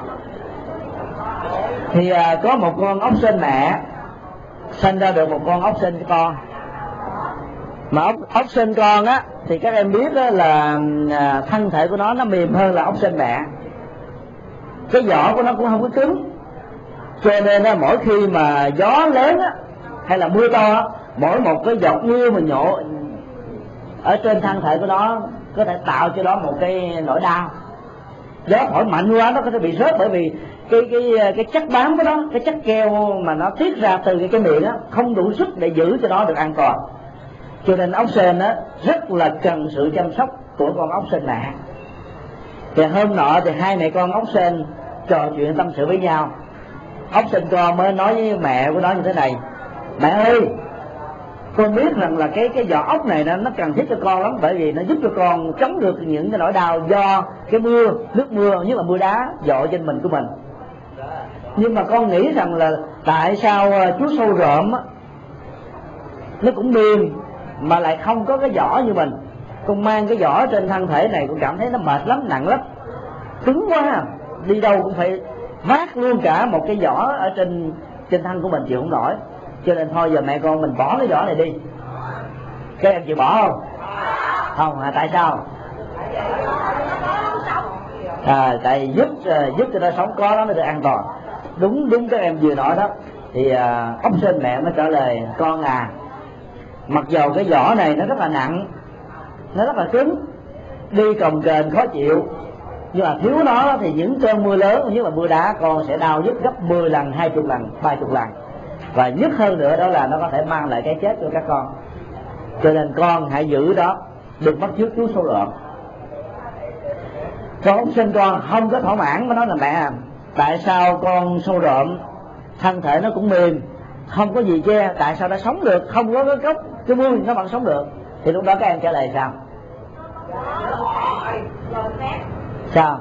Thì à, có một con ốc sên mẹ sinh ra được một con ốc sên con. Mà ốc, ốc sên con á thì các em biết đó là à, thân thể của nó nó mềm hơn là ốc sên mẹ, cái vỏ của nó cũng không có cứng, cho nên á, mỗi khi mà gió lớn á hay là mưa to á, mỗi một cái giọt mưa mà nhộ ở trên thân thể của nó có thể tạo cho nó một cái nỗi đau. Gió thổi mạnh quá nó có thể bị rớt, bởi vì cái cái cái chất bám của nó, cái chất keo mà nó tiết ra từ cái, cái miệng á không đủ sức để giữ cho nó được an toàn. Cho nên ốc sên á rất là cần sự chăm sóc của con ốc sên mẹ. Thì hôm nọ thì hai mẹ con ốc sên trò chuyện tâm sự với nhau. Ốc sên con mới nói với mẹ của nó như thế này: mẹ ơi, con biết rằng là cái cái vỏ ốc này nó, nó cần thiết cho con lắm, bởi vì nó giúp cho con chống được những cái nỗi đau do cái mưa, nước mưa, nhất là mưa đá dội trên mình của mình. Nhưng mà con nghĩ rằng là tại sao chú sâu rợm á nó cũng mềm mà lại không có cái vỏ như mình. Con mang cái vỏ trên thân thể này con cảm thấy nó mệt lắm, nặng lắm, cứng quá, đi đâu cũng phải vác luôn cả một cái vỏ ở trên trên thân của mình, chịu không nổi. Cho nên thôi giờ mẹ con mình bỏ cái vỏ này đi. Các em chịu bỏ không? Không à? Tại sao? À, tại giúp giúp cho nó sống có nó mới được an toàn. đúng đúng các em vừa nói đó. Thì à, ốc sên mẹ nó trả lời: con à, mặc dầu cái vỏ này nó rất là nặng, nó rất là cứng, đi cồng kềnh khó chịu, nhưng mà thiếu nó thì những cơn mưa lớn, như là mưa đá, con sẽ đau nhức gấp mười lần, hai mươi lần, ba mươi lần, và nhất hơn nữa đó là nó có thể mang lại cái chết cho các con. Cho nên con hãy giữ đó, đừng bắt chước chú sâu rợm. Con ốc sên con không có thỏa mãn, mới nói là: mẹ, tại sao con sâu rợm thân thể nó cũng mềm, không có gì che, tại sao nó sống được, không có cái gốc cái mui nó vẫn sống được? Thì lúc đó các em trả lời sao? Sao?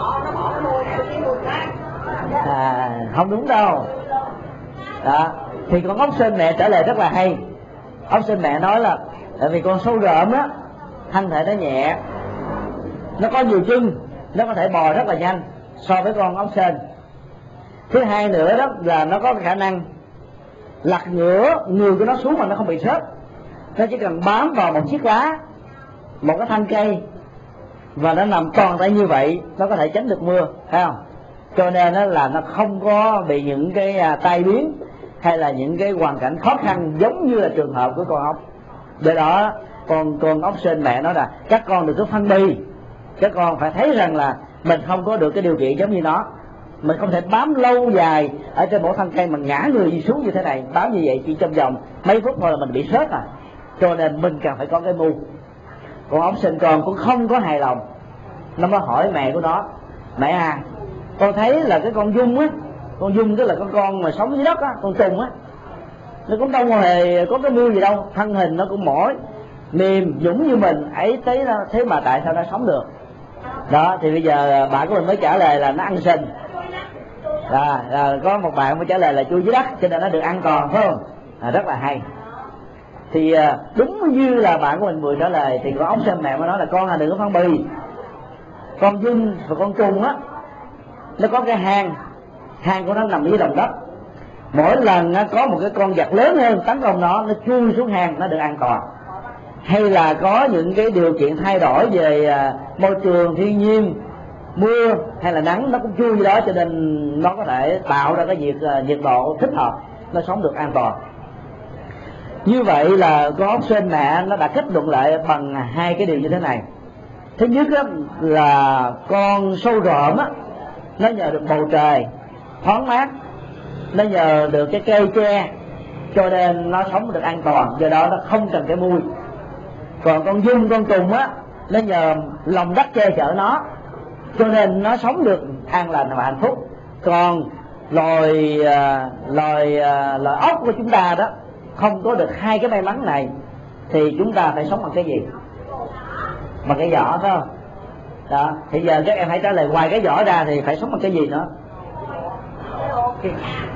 À, không đúng đâu. Đó. Thì con ốc sên mẹ trả lời rất là hay. Ốc sên mẹ nói là tại vì con sâu rợm á, thân thể nó nhẹ, nó có nhiều chân, nó có thể bò rất là nhanh so với con ốc sên. Thứ hai nữa đó là nó có khả năng lật ngửa người của nó xuống mà nó không bị rớt. Nó chỉ cần bám vào một chiếc lá, một cái thân cây, và nó nằm toàn tại như vậy, nó có thể tránh được mưa, thấy không? Cho nên đó là nó không có bị những cái à, tai biến hay là những cái hoàn cảnh khó khăn giống như là trường hợp của con ốc. Do đó con con ốc sên mẹ nói là các con đừng có phân bì, các con phải thấy rằng là mình không có được cái điều kiện giống như nó. Mình không thể bám lâu dài ở trên một thân cây mà ngã người xuống như thế này. Bám như vậy chỉ trong vòng mấy phút thôi là mình bị sớt à. Cho nên mình cần phải có cái mưu. Con ốc sên con cũng không có hài lòng, nó mới hỏi mẹ của nó: mẹ à, con thấy là cái con dung á, con dung tức là con con mà sống dưới đất á, con trùng á, nó cũng đâu hề có cái mưu gì đâu, thân hình nó cũng mỏi mềm dũng như mình ấy, thế thế mà tại sao nó sống được? Đó, thì bây giờ bạn của mình mới trả lời là nó ăn sinh. À, à, có một bạn mới trả lời là chui dưới đất cho nên nó được an toàn, phải không? À, rất là hay. Thì à, đúng như là bạn của mình vừa trả lời, thì con ốc sên mẹ mới nói là con là đừng có phân bì. Con dung và con trùng á, nó có cái hang, hang của nó nằm dưới lòng đất. Mỗi lần nó có một cái con vật lớn hơn tấn công nó, nó chui xuống hang, nó được an toàn. Hay là có những cái điều kiện thay đổi về à, môi trường thiên nhiên, mưa hay là nắng, nó cũng chui vô đó, cho nên nó có thể tạo ra cái nhiệt uh, nhiệt độ thích hợp, nó sống được an toàn. Như vậy là con ốc sên mẹ nó đã kết luận lại bằng hai cái điều như thế này. Thứ nhất á, là con sâu rợm á, nó nhờ được bầu trời thoáng mát, nó nhờ được cái cây che, cho nên nó sống được an toàn, do đó nó không cần cái mui. Còn con dung, con trùng á, nó nhờ lòng đất che chở nó, cho nên nó sống được an lành và hạnh phúc. Còn loài loài loài ốc của chúng ta đó không có được hai cái may mắn này, thì chúng ta phải sống bằng cái gì? Bằng cái vỏ, phải không? Đó, thì giờ các em hãy trả lời, ngoài cái vỏ ra thì phải sống bằng cái gì nữa? Cái...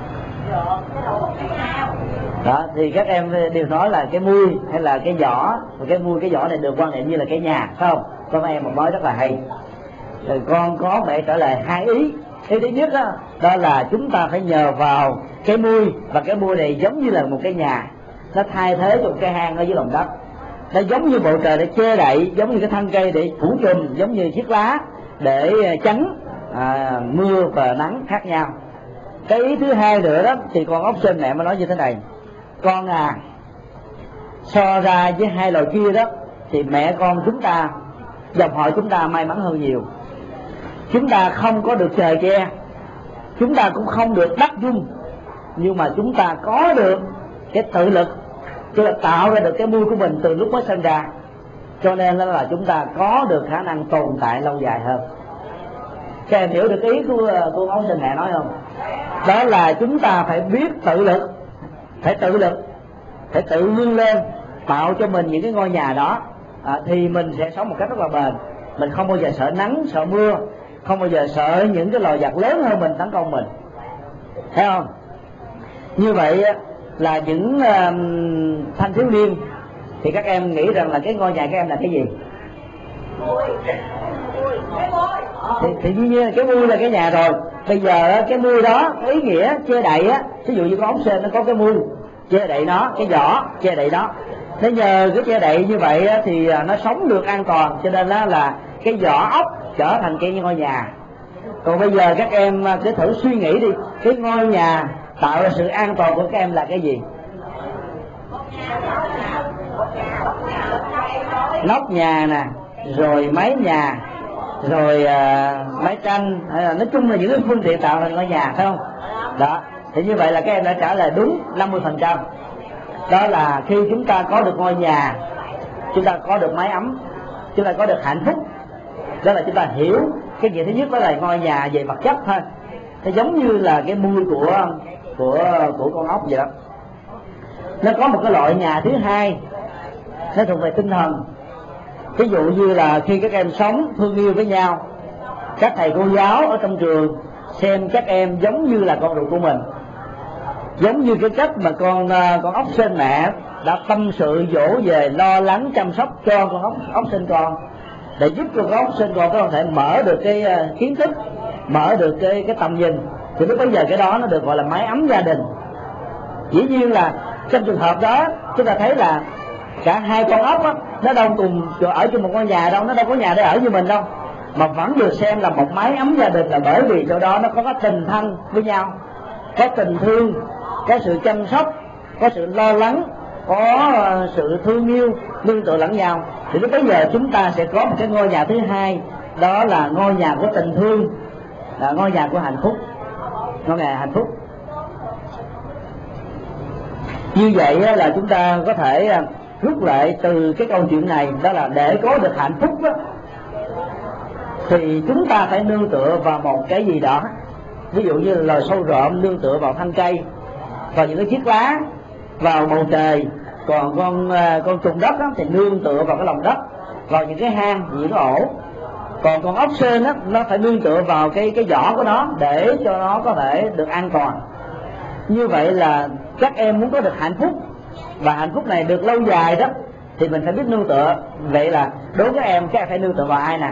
Đó, thì các em đều nói là cái mui hay là cái vỏ, và cái mui cái vỏ này được quan niệm như là cái nhà, phải không? Có mấy em một nói rất là hay. Rồi con có mẹ trả lời hai ý. Ý thứ nhất đó, đó là chúng ta phải nhờ vào cái mui, và cái mui này giống như là một cái nhà, nó thay thế cho một cái hang ở dưới lòng đất. Nó giống như bầu trời để che đậy, giống như cái thân cây để phủ trùm, giống như chiếc lá để tránh à, mưa và nắng khác nhau. Cái ý thứ hai nữa đó, thì con ốc sên mẹ mới nói như thế này: con à, so ra với hai loài kia đó, thì mẹ con chúng ta, dòng họ chúng ta may mắn hơn nhiều. Chúng ta không có được trời che, chúng ta cũng không được đất dung, nhưng mà chúng ta có được cái tự lực, tức là tạo ra được cái mui của mình từ lúc mới sinh ra. Cho nên là chúng ta có được khả năng tồn tại lâu dài hơn. Các em hiểu được ý của cô ốc sên mẹ nói không? Đó là chúng ta phải biết tự lực, phải tự lực, phải tự vươn lên, tạo cho mình những cái ngôi nhà đó, à, thì mình sẽ sống một cách rất là bền. Mình không bao giờ sợ nắng, sợ mưa, không bao giờ sợ những cái loài vật lớn hơn mình tấn công mình, thấy không? Như vậy là những uh, thanh thiếu niên thì các em nghĩ rằng là cái ngôi nhà các em là cái gì? Thì, thì dĩ nhiên cái mui là cái nhà rồi. Bây giờ cái mui đó có ý nghĩa che đậy á, ví dụ như con ốc sên nó có cái mui che đậy nó, cái vỏ che đậy nó. Thế nhờ cái che đậy như vậy á, thì nó sống được an toàn, cho nên đó là cái vỏ ốc trở thành cái ngôi nhà. Còn bây giờ các em cứ thử suy nghĩ đi, cái ngôi nhà tạo ra sự an toàn của các em là cái gì? Nóc nhà nè, rồi mái nhà, rồi uh, mái tranh, nói chung là những cái phương tiện tạo thành ngôi nhà, phải không? Đó, thì như vậy là các em đã trả lời đúng năm mươi phần trăm. Đó là khi chúng ta có được ngôi nhà, chúng ta có được mái ấm, chúng ta có được hạnh phúc. Đó là chúng ta hiểu cái gì thứ nhất đó là ngôi nhà về vật chất thôi. Nó giống như là cái mui của của của con ốc vậy đó. Nó có một cái loại nhà thứ hai, nó thuộc về tinh thần. Ví dụ như là khi các em sống thương yêu với nhau, các thầy cô giáo ở trong trường xem các em giống như là con ruột của mình, giống như cái cách mà con con ốc sên mẹ đã tâm sự dỗ về, lo lắng chăm sóc cho con ốc ốc sên con, để giúp cho con ốc sên con có thể mở được cái kiến thức, mở được cái cái tầm nhìn. Thì lúc bây giờ cái đó nó được gọi là mái ấm gia đình. Dĩ nhiên là trong trường hợp đó chúng ta thấy là cả hai con ốc á, nó đâu cùng ở trong một ngôi nhà đâu, nó đâu có nhà để ở như mình đâu, mà vẫn được xem là một mái ấm gia đình, là bởi vì chỗ đó nó có cái tình thân với nhau, có tình thương, có sự chăm sóc, có sự lo lắng, có sự thương yêu nương tựa lẫn nhau. Thì lúc bây giờ chúng ta sẽ có một cái ngôi nhà thứ hai, đó là ngôi nhà của tình thương, là ngôi nhà của hạnh phúc, ngôi nhà hạnh phúc. Như vậy là chúng ta có thể rút lại từ cái câu chuyện này, đó là để có được hạnh phúc đó, thì chúng ta phải nương tựa vào một cái gì đó. Ví dụ như là loài sâu rộm nương tựa vào thân cây, vào những cái chiếc lá, vào bầu trời. Còn con con trùng đất đó, thì nương tựa vào cái lòng đất, vào những cái hang, những cái ổ. Còn con ốc sên đó, nó phải nương tựa vào cái cái vỏ của nó để cho nó có thể được an toàn. Như vậy là các em muốn có được hạnh phúc, và hạnh phúc này được lâu dài đó, thì mình phải biết nương tựa. Vậy là đối với các em, các em phải nương tựa vào ai nè?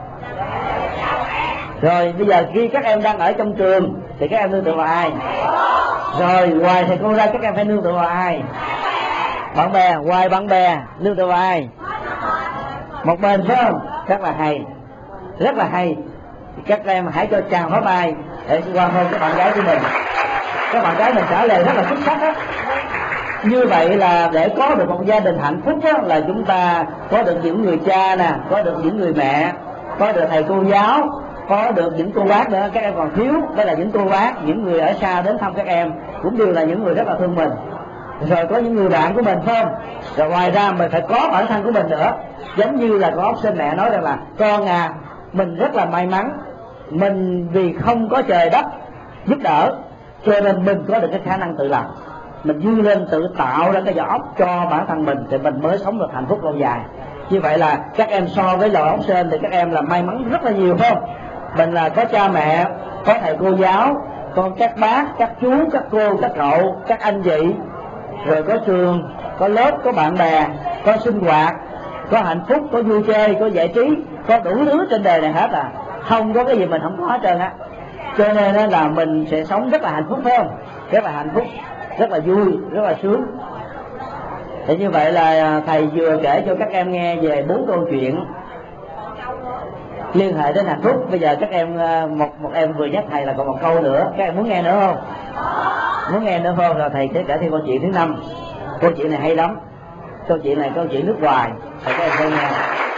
Rồi bây giờ khi các em đang ở trong trường thì các em nương tựa vào ai? Rồi ngoài thầy cô ra các em phải nương tựa vào ai? Bạn bè. Ngoài bạn bè nương tựa vào ai? Một bên, phải không? Rất là hay, rất là hay. Các em hãy cho chàng pháo tay để quan hôn các bạn gái của mình. Các bạn gái mình trả lời rất là xuất sắc đó. Như vậy là để có được một gia đình hạnh phúc đó, là chúng ta có được những người cha nè, có được những người mẹ, có được thầy cô giáo, có được những cô bác nữa. Các em còn thiếu, đó là những cô bác, những người ở xa đến thăm các em cũng đều là những người rất là thương mình. Rồi có những người bạn của mình, phải không? Rồi ngoài ra mình phải có bản thân của mình nữa. Giống như là con ốc sên mẹ nói rằng là con à, mình rất là may mắn, mình vì không có trời đất giúp đỡ cho nên mình có được cái khả năng tự lập, mình vươn lên tự tạo ra cái vỏ ốc cho bản thân mình, thì mình mới sống được hạnh phúc lâu dài. Như vậy là các em so với loài ốc sên thì các em là may mắn rất là nhiều, phải không? Mình là có cha mẹ, có thầy cô giáo, có các bác, các chú, các cô, các cậu, các anh chị, rồi có trường, có lớp, có bạn bè, có sinh hoạt, có hạnh phúc, có vui chơi, có giải trí, có đủ thứ trên đời này hết à. Không có cái gì mình không có hết trơn á. Cho nên là mình sẽ sống rất là hạnh phúc, phải không? Rất là hạnh phúc, rất là vui, rất là sướng. Thì như vậy là thầy vừa kể cho các em nghe về bốn câu chuyện liên hệ đến hạnh phúc. Bây giờ các em, một một em vừa nhắc thầy là còn một câu nữa, các em muốn nghe nữa không? Muốn nghe nữa không? Rồi thầy sẽ kể thêm câu chuyện thứ năm. Câu chuyện này hay lắm. Câu chuyện này câu chuyện nước ngoài, thầy các em phải nghe.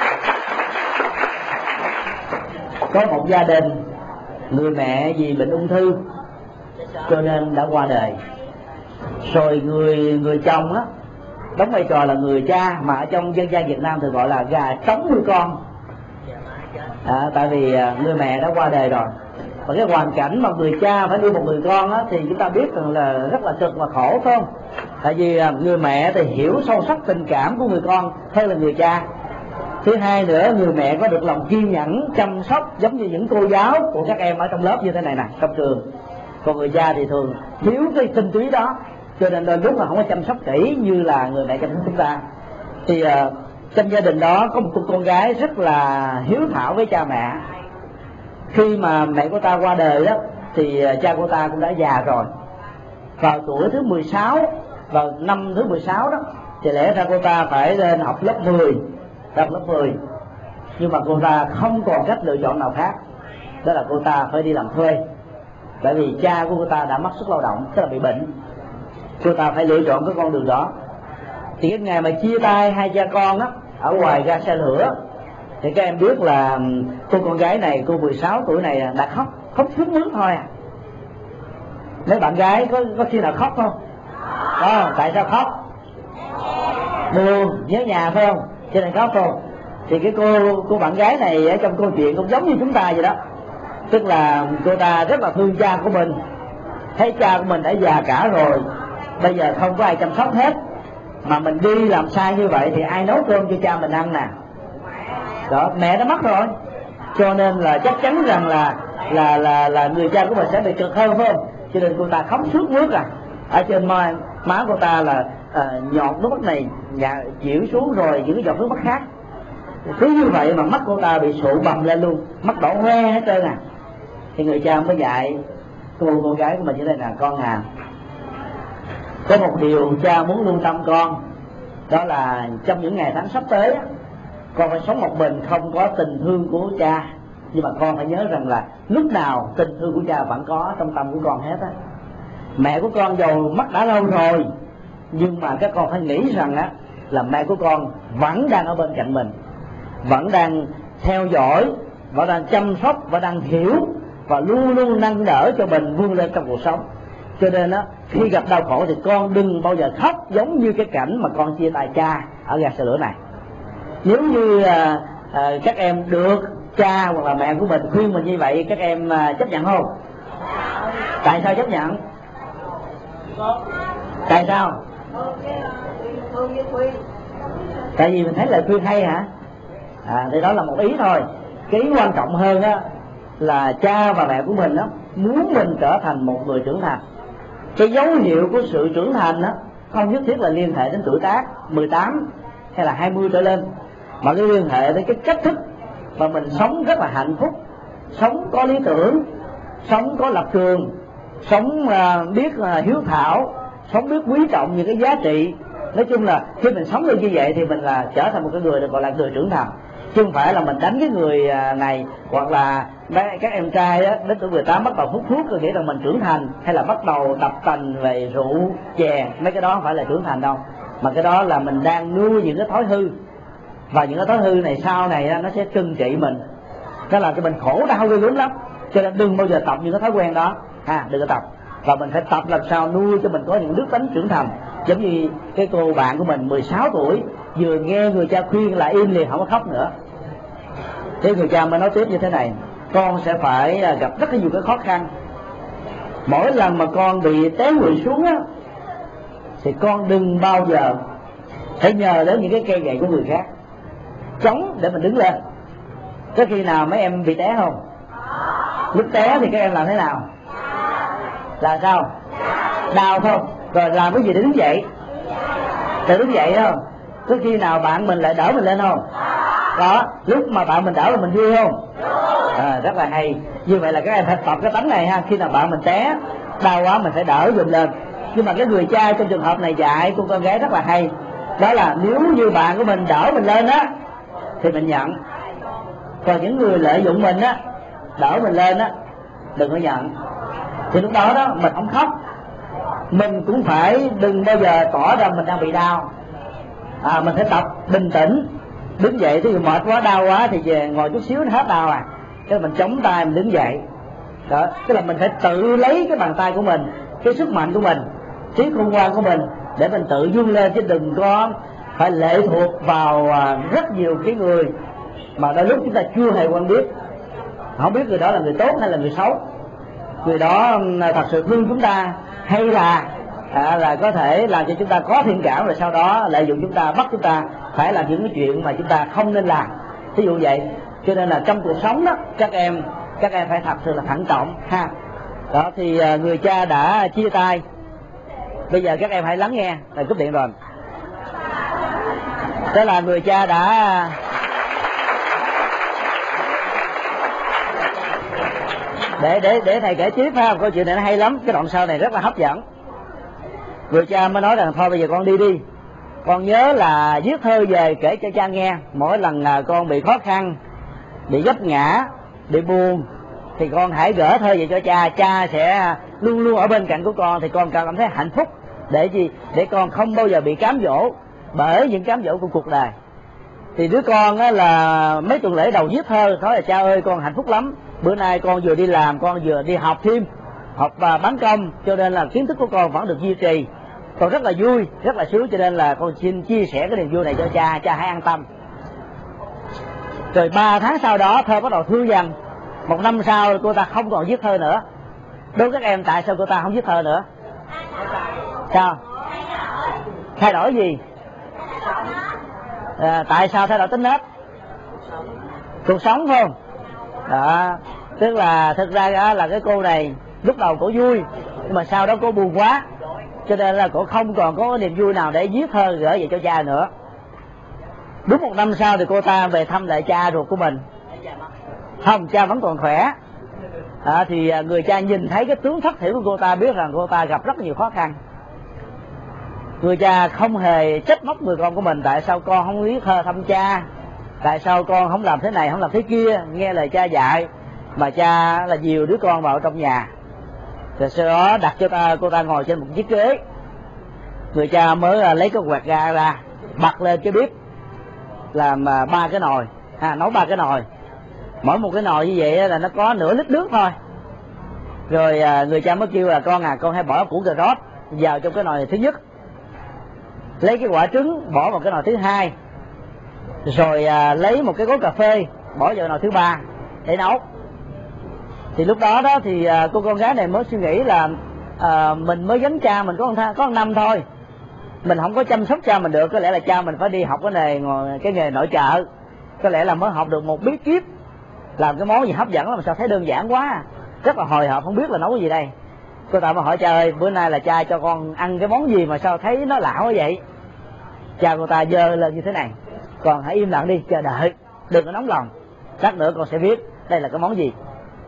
Có một gia đình, người mẹ vì bệnh ung thư cho nên đã qua đời. Rồi người người chồng á đóng vai trò là người cha, mà ở trong dân gian Việt Nam thì gọi là gà trống nuôi con. À, tại vì người mẹ đã qua đời rồi, và cái hoàn cảnh mà người cha phải nuôi một người con á, thì chúng ta biết rằng là rất là cực và khổ, phải không? Tại vì người mẹ thì hiểu sâu sắc tình cảm của người con hơn là người cha. Thứ hai nữa, người mẹ có được lòng kiên nhẫn chăm sóc giống như những cô giáo của các em ở trong lớp như thế này nè, trong trường. Còn người cha thì thường thiếu cái tinh túy đó, cho nên đôi lúc là không có chăm sóc kỹ như là người mẹ chăm sóc chúng ta. Thì uh, trong gia đình đó có một cô con gái rất là hiếu thảo với cha mẹ. Khi mà mẹ của ta qua đời đó thì cha của ta cũng đã già rồi. Vào tuổi thứ mười sáu, vào năm thứ mười sáu đó, thì lẽ ra cô ta phải lên học lớp mười, học lớp mười. Nhưng mà cô ta không còn cách lựa chọn nào khác. đó là cô ta phải đi làm thuê, bởi vì cha của cô ta đã mất sức lao động, tức là bị bệnh. Cô ta phải lựa chọn cái con đường đó. Thì cái ngày mà chia tay hai cha con đó ở ngoài ga xe lửa, thì các em biết là cô con gái này, cô mười sáu tuổi này đã khóc, khóc sướt mướt thôi à. Mấy bạn gái có có khi nào khóc không? Không. Tại sao khóc? Buồn, nhớ nhà phải không? Cho nên khóc không? Thì cái cô cô bạn gái này ở trong câu chuyện cũng giống như chúng ta vậy đó, tức là cô ta rất là thương cha của mình, thấy cha của mình đã già cả rồi, bây giờ không có ai chăm sóc hết, mà mình đi làm sai như vậy thì ai nấu cơm cho cha mình ăn nè. Đó, mẹ đã mất rồi, cho nên là chắc chắn rằng là là là là người cha của mình sẽ bị cực hơn, phải không? Cho nên cô ta khóc sướt mướt à. Ở trên má, má cô ta là à, nhọt nước mắt này nhà chịu xuống rồi những cái giọt nước mắt khác. Cứ như vậy mà mắt cô ta bị sụ bầm lên luôn, mắt đỏ hoe hết trơn à. Thì người cha mới dạy cô cô gái của mình như thế này: con à, có một điều cha muốn lưu tâm con, đó là trong những ngày tháng sắp tới con phải sống một mình, không có tình thương của cha. Nhưng mà con phải nhớ rằng là lúc nào tình thương của cha vẫn có trong tâm của con hết á. Mẹ của con giàu mất đã lâu rồi, nhưng mà các con phải nghĩ rằng á là mẹ của con vẫn đang ở bên cạnh mình, vẫn đang theo dõi, vẫn đang chăm sóc, và đang hiểu, và luôn luôn nâng đỡ cho mình vươn lên trong cuộc sống. Cho nên á, khi gặp đau khổ thì con đừng bao giờ khóc giống như cái cảnh mà con chia tay cha ở ga xe lửa này. Nếu như à, à, các em được cha hoặc là mẹ của mình khuyên mình như vậy, các em à, chấp nhận không? Tại sao chấp nhận? Tại sao? Tại vì mình thấy lời khuyên hay hả? À, thì đó là một ý thôi. Cái ý quan trọng hơn á là cha và mẹ của mình á muốn mình trở thành một người trưởng thành. Cái dấu hiệu của sự trưởng thành á không nhất thiết là liên hệ đến tuổi tác mười tám hay là hai mươi trở lên, mà cái liên hệ đến cái cách thức mà mình sống rất là hạnh phúc, sống có lý tưởng, sống có lập trường, sống uh, biết uh, hiếu thảo, sống biết quý trọng những cái giá trị. Nói chung là khi mình sống được như vậy thì mình là trở thành một cái người được gọi là người trưởng thành, chứ không phải là mình đánh cái người này, hoặc là các em trai á, đến tuổi mười tám bắt đầu hút thuốc rồi nghĩ rằng mình trưởng thành, hay là bắt đầu tập tành về rượu chè. Mấy cái đó không phải là trưởng thành đâu, mà cái đó là mình đang nuôi những cái thói hư, và những cái thói hư này sau này nó sẽ trừng trị mình, nó làm cho mình khổ đau ghê gớm lắm. Cho nên đừng bao giờ tập những cái thói quen đó ha, đừng có tập. Và mình phải tập làm sao nuôi cho mình có những đức tánh trưởng thành. Giống như cái cô bạn của mình mười sáu tuổi vừa nghe người cha khuyên là im liền, không có khóc nữa. Thế người cha mới nói tiếp như thế này: con sẽ phải gặp rất là nhiều cái khó khăn. Mỗi lần mà con bị té quỵ xuống á, thì con đừng bao giờ phải nhờ đến những cái cây gậy của người khác chống để mình đứng lên. Có khi nào mấy em bị té không? Lúc té thì các em làm thế nào? Là sao? Đau không? Rồi làm cái gì để đứng dậy? Để đứng dậy không? Có khi nào bạn mình lại đỡ mình lên không? Đó, lúc mà bạn mình đỡ là mình vui không? À, rất là hay. Như vậy là các em phải tập cái tánh này ha. Khi nào bạn mình té đau quá mình phải đỡ dùm lên. Nhưng mà cái người cha trong trường hợp này dạy cô con gái rất là hay, đó là nếu như bạn của mình đỡ mình lên á thì mình nhận. Còn những người lợi dụng mình á, đỡ mình lên á, đừng có nhận. Thì lúc đó đó mình không khóc. Mình cũng phải đừng bao giờ tỏ ra mình đang bị đau. À, mình phải tập bình tĩnh, đứng dậy. Thì mệt quá, đau quá thì về ngồi chút xíu nó hết đau à. Cái mình chống tay mình đứng dậy. Đó, tức là mình phải tự lấy cái bàn tay của mình, cái sức mạnh của mình, trí khôn ngoan của mình để mình tự vươn lên, chứ đừng có phải lệ thuộc vào rất nhiều cái người mà đôi lúc chúng ta chưa hề quen biết, không biết người đó là người tốt hay là người xấu, người đó thật sự thương chúng ta hay là à, là có thể làm cho chúng ta có thiện cảm, rồi sau đó lợi dụng chúng ta, bắt chúng ta phải làm những cái chuyện mà chúng ta không nên làm. Ví dụ vậy. Cho nên là trong cuộc sống đó các em các em phải thật sự là thận trọng ha. Đó thì người cha đã chia tay. Bây giờ các em hãy lắng nghe. Thầy cúp điện rồi. Đó là người cha đã để để để thầy kể tiếp ha. Câu chuyện này nó hay lắm, cái đoạn sau này rất là hấp dẫn. Người cha mới nói rằng thôi bây giờ con đi đi, con nhớ là viết thơ về kể cho cha nghe. Mỗi lần là con bị khó khăn, bị vấp ngã, bị buồn, thì con hãy gỡ thơ về cho cha, cha sẽ luôn luôn ở bên cạnh của con, thì con cảm thấy hạnh phúc. Để gì? Để con không bao giờ bị cám dỗ bởi những cám dỗ của cuộc đời. Thì đứa con á, là mấy tuần lễ đầu viết thơ nói là cha ơi con hạnh phúc lắm, bữa nay con vừa đi làm, con vừa đi học thêm, học và bán công, cho nên là kiến thức của con vẫn được duy trì, con rất là vui, rất là sướng, cho nên là con xin chia sẻ cái niềm vui này cho cha, cha hãy an tâm. Rồi ba tháng sau đó thơ bắt đầu thư dần. Một năm sau cô ta không còn viết thơ nữa. Đối với các em tại sao cô ta không viết thơ nữa? Sao? Thay đổi gì? À, tại sao thay đổi tính nết? Cuộc sống phải không? Đó, tức là thực ra đó là cái cô này lúc đầu cổ vui, nhưng mà sau đó cô buồn quá, cho nên là cổ không còn có niềm vui nào để viết thơ gửi về cho cha nữa. Đúng một năm sau thì cô ta về thăm lại cha ruột của mình. Không, cha vẫn còn khỏe. À, thì người cha nhìn thấy cái tướng thất thiểu của cô ta biết rằng cô ta gặp rất nhiều khó khăn. Người cha không hề trách móc người con của mình, tại sao con không viết thơ thăm cha, tại sao con không làm thế này không làm thế kia, nghe lời cha dạy, mà cha là dìu đứa con vào trong nhà. Rồi sau đó đặt cho ta, cô ta ngồi trên một chiếc ghế. Người cha mới lấy cái quạt ga ra, bật lên cái bếp, làm ba cái nồi, à, nấu ba cái nồi. Mỗi một cái nồi như vậy là nó có nửa lít nước thôi. Rồi người cha mới kêu là con à, con hãy bỏ củ cà rốt vào trong cái nồi thứ nhất, lấy cái quả trứng bỏ vào cái nồi thứ hai, rồi à, lấy một cái gối cà phê bỏ vào nồi thứ ba để nấu. Thì lúc đó đó thì à, cô con gái này mới suy nghĩ là à, mình mới gánh cha mình có một, có một năm thôi, mình không có chăm sóc cha mình được, có lẽ là cha mình phải đi học cái nghề cái nghề nội trợ, có lẽ là mới học được một bí kíp làm cái món gì hấp dẫn lắm, mà sao thấy đơn giản quá, rất là hồi hộp không biết là nấu cái gì đây. Cô ta mới hỏi cha ơi, bữa nay là cha cho con ăn cái món gì mà sao thấy nó lạ quá vậy? Cha cô ta giơ lên như thế này, con hãy im lặng đi, chờ đợi, đừng có nóng lòng, lát nữa con sẽ biết đây là cái món gì.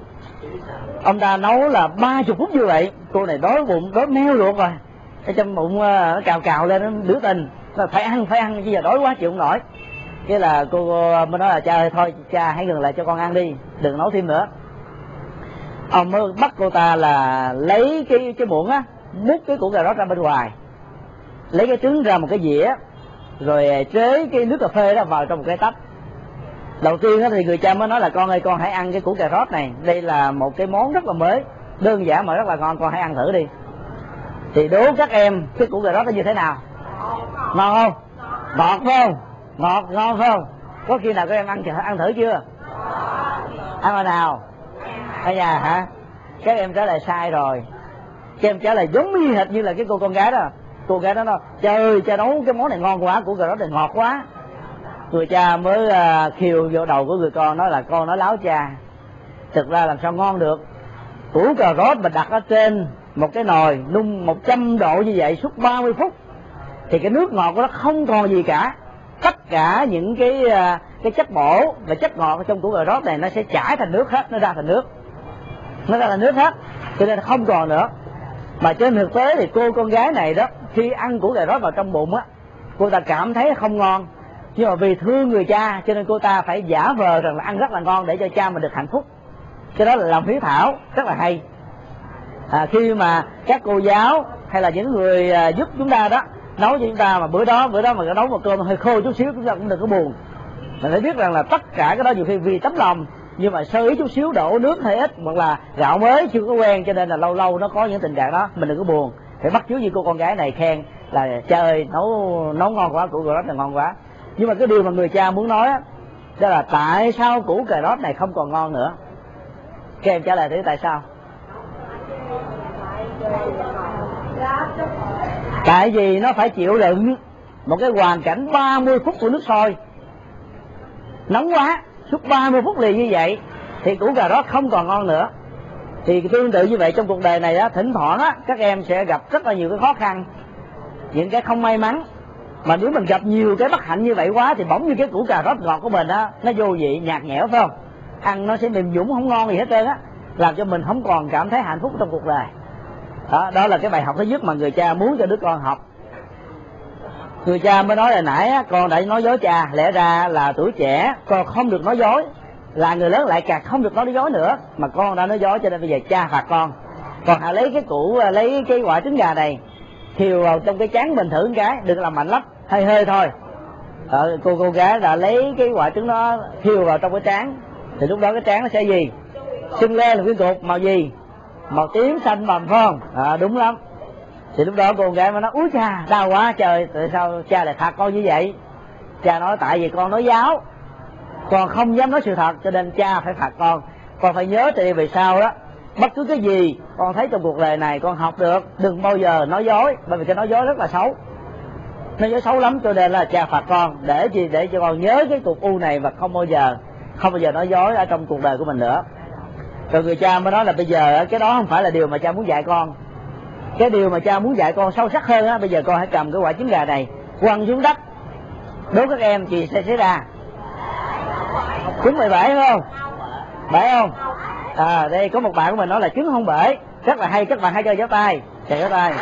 Ông ta nấu là ba chục phút như vậy, cô này đói bụng, đói meo luôn rồi, ở trong bụng nó cào cào lên, nó biểu tình, nó phải ăn, phải ăn, chứ giờ đói quá chịu không nổi. Thế là cô mới nói là cha ơi, thôi cha hãy ngừng lại cho con ăn đi, đừng nấu thêm nữa. Ông mới bắt cô ta là lấy cái cái muỗng á, múc cái củ cà rốt ra bên ngoài, lấy cái trứng ra một cái dĩa, rồi chế cái nước cà phê đó vào trong một cái tách. Đầu tiên thì người cha mới nói là con ơi, con hãy ăn cái củ cà rốt này, đây là một cái món rất là mới, đơn giản mà rất là ngon, con hãy ăn thử đi. Thì đố các em cái củ cà rốt nó như thế nào? Ngon không? Ngọt phải không? Ngọt, ngon phải không? Có khi nào các em ăn ăn thử chưa? Ăn hồi nào? Ở nhà hả? Các em trả lời sai rồi. Các em trả lời giống như hệt như là cái cô con gái đó. Cô gái đó nói, cha ơi, cha nấu cái món này ngon quá, củ cà rốt này ngọt quá. Người cha mới uh, khiêu vô đầu của người con, nói là con nói láo cha. Thực ra làm sao ngon được? Củ cà rốt mà đặt ở trên một cái nồi nung một trăm độ như vậy suốt ba mươi phút, thì cái nước ngọt của nó không còn gì cả. Tất cả những cái uh, cái chất bổ và chất ngọt trong củ cà rốt này nó sẽ chảy thành nước hết, nó ra thành nước, nó ra thành nước hết, cho nên không còn nữa. Mà trên thực tế thì cô con gái này đó, khi ăn củ cà rốt vào trong bụng á, cô ta cảm thấy không ngon, nhưng mà vì thương người cha cho nên cô ta phải giả vờ rằng là ăn rất là ngon để cho cha mình được hạnh phúc. Cái đó là lòng hiếu thảo rất là hay. À, khi mà các cô giáo hay là những người à, giúp chúng ta đó nấu cho chúng ta, mà bữa đó bữa đó mà nấu một cơm hơi khô chút xíu, chúng ta cũng đừng có buồn. Mình phải biết rằng là tất cả cái đó nhiều khi vì tấm lòng, nhưng mà sơ ý chút xíu đổ nước hơi ít, hoặc là gạo mới chưa có quen, cho nên là lâu lâu nó có những tình trạng đó, mình đừng có buồn. Phải bắt chước như cô con gái này khen là cha ơi, nấu nấu ngon quá, củ cà rốt này ngon quá. Nhưng mà cái điều mà người cha muốn nói đó, đó là tại sao củ cà rốt này không còn ngon nữa? Các em trả lời thử tại sao? Tại vì nó phải chịu đựng một cái hoàn cảnh ba mươi phút của nước sôi nóng quá, suốt ba mươi phút liền như vậy, thì củ cà rốt không còn ngon nữa. Thì tương tự như vậy trong cuộc đời này đó, thỉnh thoảng á, các em sẽ gặp rất là nhiều cái khó khăn, những cái không may mắn. Mà nếu mình gặp nhiều cái bất hạnh như vậy quá, thì bỗng như cái củ cà rốt ngọt của mình á, nó vô vị, nhạt nhẽo phải không? Ăn nó sẽ mềm nhũn, không ngon gì hết trơn á, làm cho mình không còn cảm thấy hạnh phúc trong cuộc đời. Đó, đó là cái bài học thứ nhất mà người cha muốn cho đứa con học. Người cha mới nói là nãy á, con đã nói dối cha, lẽ ra là tuổi trẻ con không được nói dối, là người lớn lại càng không được nói dối nữa, mà con đã nói dối cho nên bây giờ cha phạt con. Còn hãy lấy cái củ, lấy cái quả trứng gà này thiều vào trong cái chén mình thử một cái, đừng làm mạnh lắm, hơi hơi thôi. Ờ, cô cô gái đã lấy cái quả trứng nó thiều vào trong cái trán, thì lúc đó cái trán nó sẽ gì? Sưng lên là cái cục màu gì? Màu tím xanh mầm phải không? À, đúng lắm. Thì lúc đó cô gái mới nói: úi cha, đau quá trời, tại sao cha lại phạt con như vậy? Cha nói: tại vì con nói giáo, con không dám nói sự thật, cho nên cha phải phạt con. Con phải nhớ từ về sau đó, bất cứ cái gì con thấy trong cuộc đời này con học được, đừng bao giờ nói dối, bởi vì cái nói dối rất là xấu, nói dối xấu lắm, cho nên là cha phạt con để gì? Để cho con nhớ cái cục u này và không bao giờ không bao giờ nói dối ở trong cuộc đời của mình nữa. Rồi người cha mới nói là bây giờ cái đó không phải là điều mà cha muốn dạy con. Cái điều mà cha muốn dạy con sâu sắc hơn á, bây giờ con hãy cầm cái quả trứng gà này quăng xuống đất, đố các em gì sẽ xảy ra? Trứng mười bảy không? Bể không? À, đây có một bạn của mình nói là trứng không bể, rất là hay, các bạn hãy cho giấu tay, chạy giấu tay.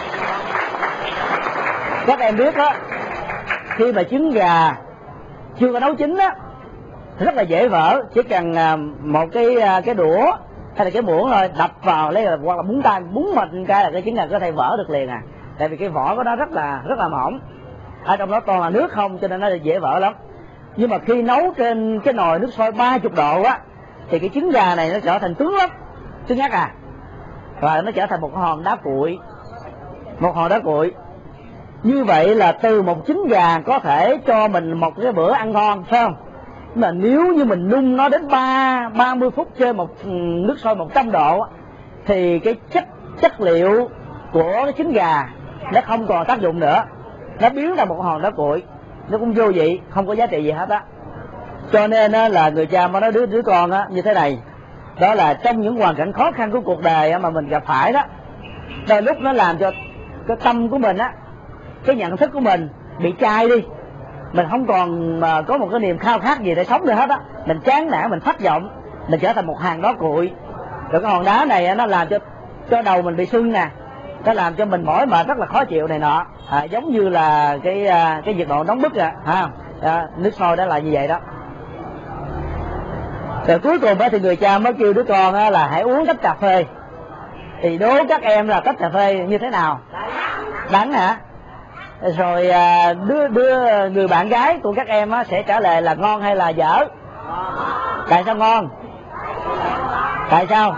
Các em biết đó, khi mà trứng gà chưa có nấu chín á, rất là dễ vỡ, chỉ cần một cái cái đũa hay là cái muỗng thôi đập vào lấy, hoặc là búng tay búng mình cái là cái trứng gà có thể vỡ được liền à, tại vì cái vỏ của nó rất là rất là mỏng, ở trong đó toàn là nước không, cho nên nó dễ vỡ lắm. Nhưng mà khi nấu trên cái nồi nước sôi ba mươi độ á, thì cái trứng gà này nó trở thành cứng lắm, cứng ngắc à, và nó trở thành một hòn đá cuội, một hòn đá cuội. Như vậy là từ một trứng gà có thể cho mình một cái bữa ăn ngon, phải không? Mà nếu như mình nung nó đến ba ba mươi phút trên một nước sôi một trăm độ, thì cái chất chất liệu của cái trứng gà nó không còn tác dụng nữa, nó biến thành một hòn đá cuội, nó cũng vô vị, không có giá trị gì hết á. Cho nên á, là người cha mới nói đứa đứa con á, như thế này, đó là trong những hoàn cảnh khó khăn của cuộc đời á, mà mình gặp phải đó, đôi lúc nó làm cho cái tâm của mình á, cái nhận thức của mình bị chai đi, mình không còn mà có một cái niềm khao khát gì để sống nữa hết á, mình chán nản, mình thất vọng, mình trở thành một hòn đá cuội. Rồi cái hòn đá này nó làm cho cho đầu mình bị sưng nè, nó làm cho mình mỏi mệt rất là khó chịu này nọ, à, giống như là cái cái nhiệt độ nóng bức à, ha, à, nước sôi đó là như vậy đó. Rồi cuối cùng thì người cha mới kêu đứa con á, là hãy uống tách cà phê. Thì đố các em là tách cà phê như thế nào? Đắng hả? Rồi đứa, đứa người bạn gái của các em á, sẽ trả lời là ngon hay là dở? Tại sao ngon? Tại sao?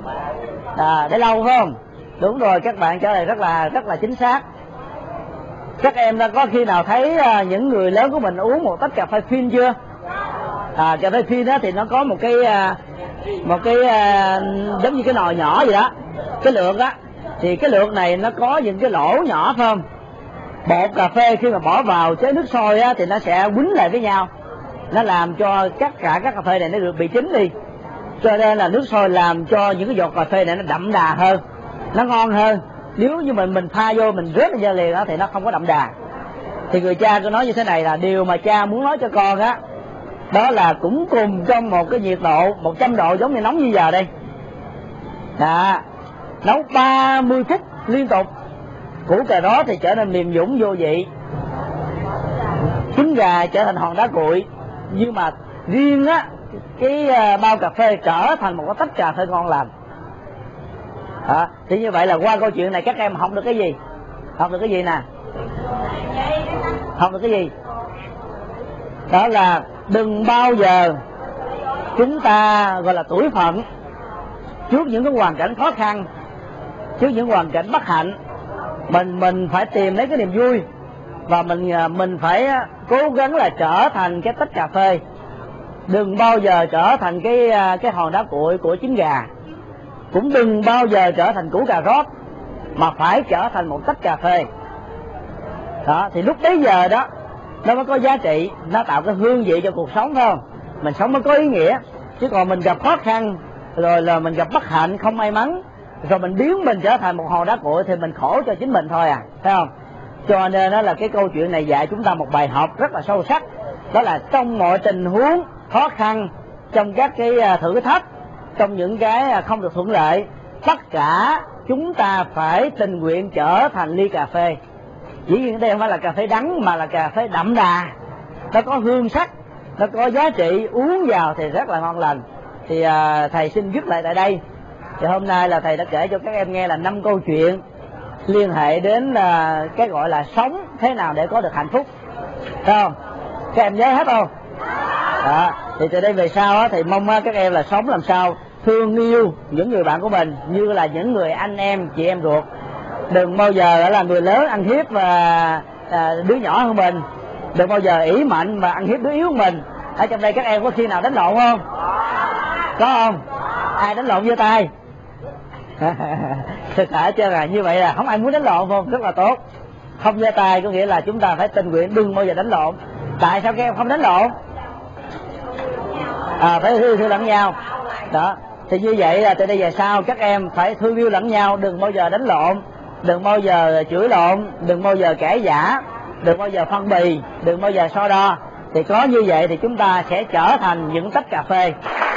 À, để lâu phải không? Đúng rồi, các bạn trả lời rất là rất là chính xác. Các em đã có khi nào thấy những người lớn của mình uống một tách cà phê phin chưa? À, cà phê phin đó thì nó có một cái một cái giống như cái nồi nhỏ vậy đó, cái lược á, thì cái lược này nó có những cái lỗ nhỏ phải không? Bột cà phê khi mà bỏ vào chế nước sôi á, thì nó sẽ quýnh lại với nhau, nó làm cho tất cả các cà phê này nó được bị chín đi, cho nên là nước sôi làm cho những cái giọt cà phê này nó đậm đà hơn, nó ngon hơn. Nếu như mình mình pha vô mình rớt ra liền đó thì nó không có đậm đà. Thì người cha tôi nói như thế này là điều mà cha muốn nói cho con á, đó là cũng cùng trong một cái nhiệt độ một trăm độ giống như nóng như giờ đây, à, nấu ba mươi phút liên tục, củ cà rốt thì trở nên mềm nhũn vô vị, trứng gà trở thành hòn đá cuội, nhưng mà riêng á cái bao cà phê trở thành một cái tách cà phê ngon lành. À, thì như vậy là qua câu chuyện này các em học được cái gì? Học được cái gì nè? Học được cái gì? Đó là đừng bao giờ chúng ta gọi là tủi phận trước những cái hoàn cảnh khó khăn, trước những hoàn cảnh bất hạnh. Mình mình phải tìm lấy cái niềm vui, và mình mình phải cố gắng là trở thành cái tách cà phê, đừng bao giờ trở thành cái cái hòn đá cuội của trứng gà, cũng đừng bao giờ trở thành củ cà rốt, mà phải trở thành một tách cà phê. Đó, thì lúc bấy giờ đó nó mới có giá trị, nó tạo cái hương vị cho cuộc sống, phải không? Mình sống mới có ý nghĩa. Chứ còn mình gặp khó khăn, rồi là mình gặp bất hạnh, không may mắn, rồi mình biến mình trở thành một hòn đá cuội thì mình khổ cho chính mình thôi à, phải không? Cho nên đó là cái câu chuyện này dạy chúng ta một bài học rất là sâu sắc, đó là trong mọi tình huống khó khăn, trong các cái thử thách, trong những cái không được thuận lợi, tất cả chúng ta phải tình nguyện trở thành ly cà phê. Dĩ nhiên đây không phải là cà phê đắng mà là cà phê đậm đà, nó có hương sắc, nó có giá trị, uống vào thì rất là ngon lành. Thì à, thầy xin dứt lại tại đây. Thì hôm nay là thầy đã kể cho các em nghe là năm câu chuyện liên hệ đến à, cái gọi là sống thế nào để có được hạnh phúc, thấy không? Các em nhớ hết không? Đó. Thì từ đây về sau á, thì mong á, các em là sống làm sao thương yêu những người bạn của mình như là những người anh em, chị em ruột. Đừng bao giờ là người lớn ăn hiếp và à, đứa nhỏ hơn mình. Đừng bao giờ ỷ mạnh và ăn hiếp đứa yếu hơn mình. Ở trong đây các em có khi nào đánh lộn không? Có không? Ai đánh lộn giơ tay? Thực tại chưa là như vậy là không ai muốn đánh lộn không? Rất là tốt. Không giơ tay có nghĩa là chúng ta phải tình nguyện đừng bao giờ đánh lộn. Tại sao các em không đánh lộn? À, phải thương yêu lẫn nhau. Đó. Thì như vậy là từ đây về sau các em phải thương yêu lẫn nhau, đừng bao giờ đánh lộn, đừng bao giờ chửi lộn, đừng bao giờ cãi vã, đừng bao giờ phân bì, đừng bao giờ so đo. Thì có như vậy thì chúng ta sẽ trở thành những tách cà phê